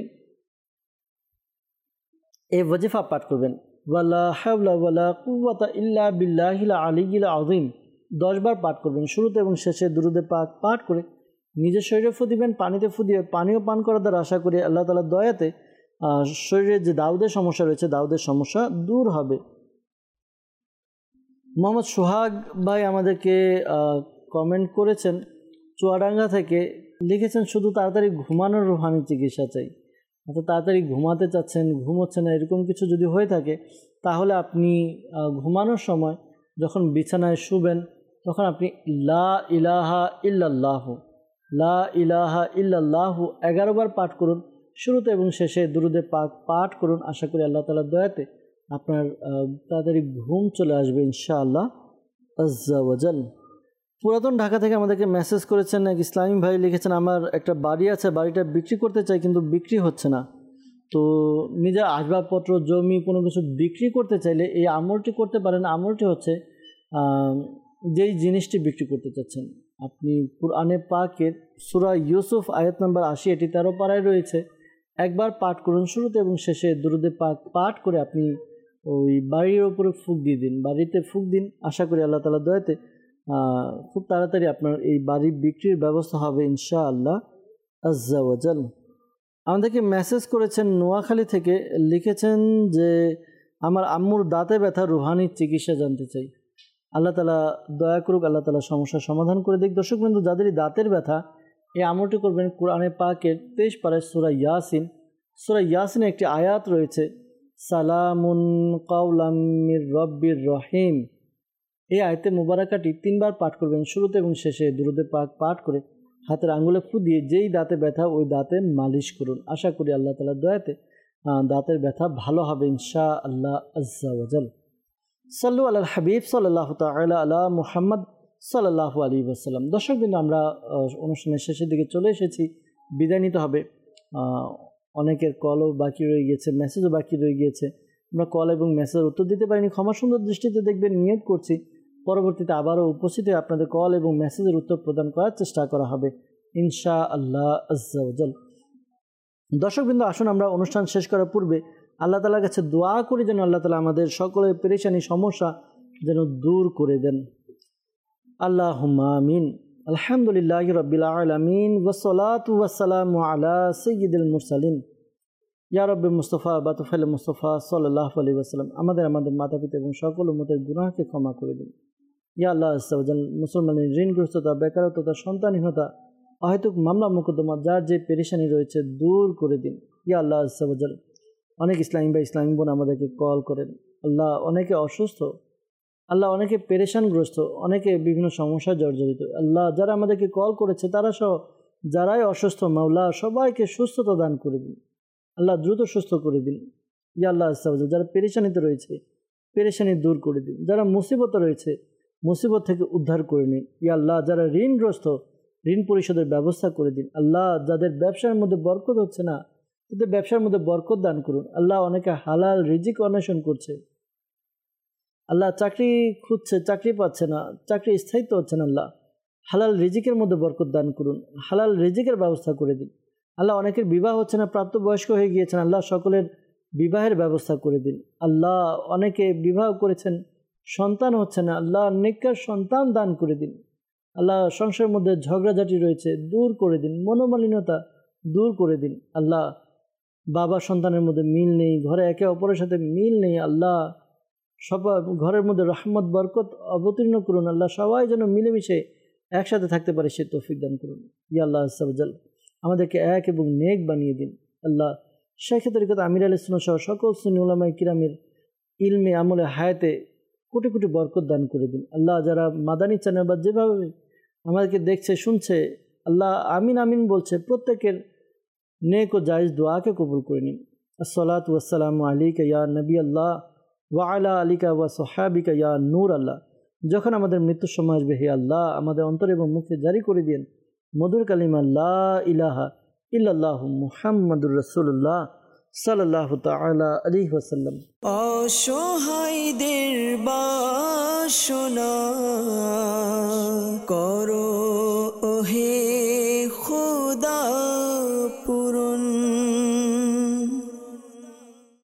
এই ওয়াজিফা পাঠ করবেন, ওয়ালা হাওলা ওয়ালা কুওয়াতা ইল্লা বিল্লাহিল আলিয়্যিল আযীম, দশ বার পাঠ করবেন। শুরুতে এবং শেষে দুরুদে পাক পাঠ করে নিজের শরীরে ফু দিবেন, পানিতে ফু দিয়ে পানিও পান করার দ্বারা আশা করি আল্লাহ তাআলার দয়াতে শরীরে যে দাউদের সমস্যা রয়েছে দাউদের সমস্যা দূর হবে। মোহাম্মদ সোহাগ ভাই আমাদেরকে কমেন্ট করেছেন চুয়াডাঙ্গা থেকে, লিখেছেন শুধু তাড়াতাড়ি ঘুমানোর রুহানি চিকিৎসা চাই। অর্থাৎ তাড়াতাড়ি ঘুমাতে চাচ্ছেন, ঘুম হচ্ছে না, এরকম কিছু যদি হয়ে থাকে তাহলে আপনি ঘুমানোর সময় যখন বিছানায় শুবেন তখন আপনি লা ইলাহা ইল্লাল্লাহ লা ইলাহা ইল্লাল্লাহ এগারো বার পাঠ করুন। শুরুতে এবং শেষে দুরুদে পাক পাঠ করুন। আশা করি আল্লাহ তাআলার দয়াতে আপনার তাড়াতাড়ি ঘুম চলে আসবে ইনশাআল্লাহ আজ্জা ওয়া জাল। পুরাতন ঢাকা থেকে আমাদেরকে মেসেজ করেছেন এক ইসলামী ভাই, লিখেছেন আমার একটা বাড়ি আছে, বাড়িটা বিক্রি করতে চাই কিন্তু বিক্রি হচ্ছে না। তো নিজের আসবাবপত্র, জমি কোনো কিছু বিক্রি করতে চাইলে এই আমলটি করতে পারেন। আমলটি হচ্ছে যেই জিনিসটি বিক্রি করতে চাচ্ছেন, আপনি কুরআনে পাকের সূরা ইউসুফ আয়াত নম্বর আশি, এটি তেরো পারায় রয়েছে, একবার পাঠ করুন। শুরুতে এবং শেষে দুরুদে পাক পাঠ করে আপনি ওই বাড়ির ওপরে ফুঁক দিয়ে দিন, বাড়িতে ফুঁক দিন। আশা করি আল্লাহ তাআলার দয়াতে খুব তাড়াতাড়ি আপনার এই বাড়ি বিক্রির ব্যবস্থা হবে ইনশাআল্লাহ আজ্জা ওয়া জাল। আমাদেরকে মেসেজ করেছেন নোয়াখালী থেকে, লিখেছেন যে আমার আম্মুর দাঁতে ব্যথা রুহানির চিকিৎসা জানতে চাই। আল্লাহ তালা দয়া করুক, আল্লাহ তালা সমস্যার সমাধান করে দিক। দর্শক বিন্দু, যাদেরই দাঁতের ব্যথা, এই আমলটি করবেন কোরআনে পাকের তেইশ পারায় সূরা ইয়াসিন। সূরা ইয়াসিনে একটি আয়াত রয়েছে, সালামুন কাওলাম মির রব্বির রহিম। এই আয়াতে মুবারাকাটি তিনবার পাঠ করবেন, শুরুতে এবং শেষে দুরূদে পাক পাঠ করে হাতের আঙ্গুলে ফু দিয়ে যেই দাঁতে ব্যথা ওই দাঁতে মালিশ করুন। আশা করি আল্লাহ তাআলার দয়াতে দাঁতের ব্যথা ভালো হবে ইনশা আল্লাহ আজ্জা ওয়াজাল। সাল্লু আলাল হাবিব সাল্লাল্লাহু তাআলা আলা মুহাম্মদ সাল্লাল্লাহু আলাইহি ওয়াসাল্লাম। দর্শক বিন্দু, আমরা অনুষ্ঠানের শেষের দিকে চলে এসেছি, বিদায় নিতে হবে। অনেকের কলও বাকি রয়ে গিয়েছে, মেসেজও বাকি রয়ে গিয়েছে। আমরা কল এবং মেসেজের উত্তর দিতে পারিনি, ক্ষমা সুন্দর দৃষ্টিতে দেখবেন, নিয়ত করছি পরবর্তীতে আবারও উপস্থিত হয়ে আপনাদের কল এবং মেসেজের উত্তর প্রদান করার চেষ্টা করা হবে ইনশা আল্লাহ আজ্জা ওয়াজাল। দর্শকবৃন্দ, আসুন আমরা অনুষ্ঠান শেষ করার পূর্বে আল্লাহ তাআলার কাছে দোয়া করি যেন আল্লাহ তাআলা আমাদের সকলের পেরেশানি সমস্যা যেন দূর করে দেন। আল্লাহুম্মা আমিন। আলহামদুলিল্লাহি রাব্বিল আলামিন ওয়াসসালাতু ওয়াসসালামু আলা সাইয়্যিদিল মুরসালিন ইয়া রাব্বি মুস্তাফা বাতুফাইল মুস্তাফা সাল্লাল্লাহু আলাইহি ওয়াসাল্লাম। আমাদের আমাদের মাতা পিতা এবং সকল উম্মতের গুনাহকে ক্ষমা করে দিন ইয়া আল্লাহ আজ্জা ওয়াজাল। মুসলমানের ঋণগ্রস্ততা, বেকারত্বতা, সন্তানহীনতা, অহেতুক মামলা মোকদ্দমা, যার যে পেরেশানি রয়েছে দূর করে দিন ইয়া আল্লাহ আজ্জা ওয়াজাল। অনেক ইসলামী বা ইসলামী বোন আমাদেরকে কল করেন, আল্লাহ অনেকে অসুস্থ, আল্লাহ অনেকে পেরেশানগ্রস্ত, অনেকে বিভিন্ন সমস্যায় জর্জরিত। আল্লাহ যারা আমাদেরকে কল করেছে তারা সহ যারাই অসুস্থ, মাওলা সবাইকে সুস্থতা দান করে দিন আল্লাহ, দ্রুত সুস্থ করে দিন ইয়া আল্লাহ আজ্জা ওয়াজাল। যারা পেরেশানিতে রয়েছে পেরেশানি দূর করে দিন, যারা মুসিবতে রয়েছে মুসিবত থেকে উদ্ধার করে নিন ইয়া আল্লাহ। যারা ঋণগ্রস্ত ঋণ পরিশোধের ব্যবস্থা করে দিন আল্লাহ। যাদের ব্যবসার মধ্যে বরকত হচ্ছে না তাদের ব্যবসার মধ্যে বরকত দান করুন আল্লাহ। অনেকে হালাল রিজিক অন্বেষণ করছে আল্লাহ, চাকরি খুঁজছে চাকরি পাচ্ছে না, চাকরি স্থায়িত্ব হচ্ছে না আল্লাহ, হালাল রিজিকের মধ্যে বরকত দান করুন, হালাল রিজিকের ব্যবস্থা করে দিন আল্লাহ। অনেকের বিবাহ হচ্ছে না, প্রাপ্তবয়স্ক হয়ে গিয়েছেন আল্লাহ, সকলের বিবাহের ব্যবস্থা করে দিন আল্লাহ। অনেকে বিবাহ করেছেন, সন্তান হচ্ছে না আল্লাহ, নেককার সন্তান দান করে দিন আল্লাহ। সংসারের মধ্যে ঝগড়াঝাটি রয়েছে দূর করে দিন, মনোমালিন্যতা দূর করে দিন আল্লাহ। বাবা সন্তানের মধ্যে মিল নেই, ঘরে একে অপরের সাথে মিল নেই আল্লাহ। সবাই ঘরের মধ্যে রহমত বরকত অবতীর্ণ করুন আল্লাহ, সবাই যেন মিলেমিশে একসাথে থাকতে পারে সে তৌফিক দান করুন ইয়া আল্লাহ আজ্জা ওয়াজাল। আমাদেরকে এক এবং নেক বানিয়ে দিন আল্লাহ। শাইখে তরিকত আমির আলাইহিস সালাম সহ সকল সুন্নি উলামায়ে কিরামের ইলমে আমলে হায়াতে কোটি কোটি বরকত দান করে দিন আল্লাহ। যারা মাদানী চ্যানেল বা যেভাবে আমাদেরকে দেখছে শুনছে আল্লাহ আমিন আমিন বলছে, প্রত্যেকের নেক ও জায়েজ দোয়াকে কবুল করে নিন। আসসালাতু ওয়াসসালামু আলাইকা ইয়া নবী আল্লাহ ওয়া আলা আলিকা ওয়া সাহাবিকা ইয়া নূর আল্লাহ। যখন আমাদের মৃত্যুর সময় আসবে হে আল্লাহ, আমাদের অন্তর এবং মুখে জারি করে দিন মধুর কালিমা লা ইলাহা ইল্লাল্লাহু মুহাম্মাদুর রাসূলুল্লাহ সাল্লাল্লাহু তাআলা আলাইহি ওয়াসাল্লাম। অসহায়দের বাসনা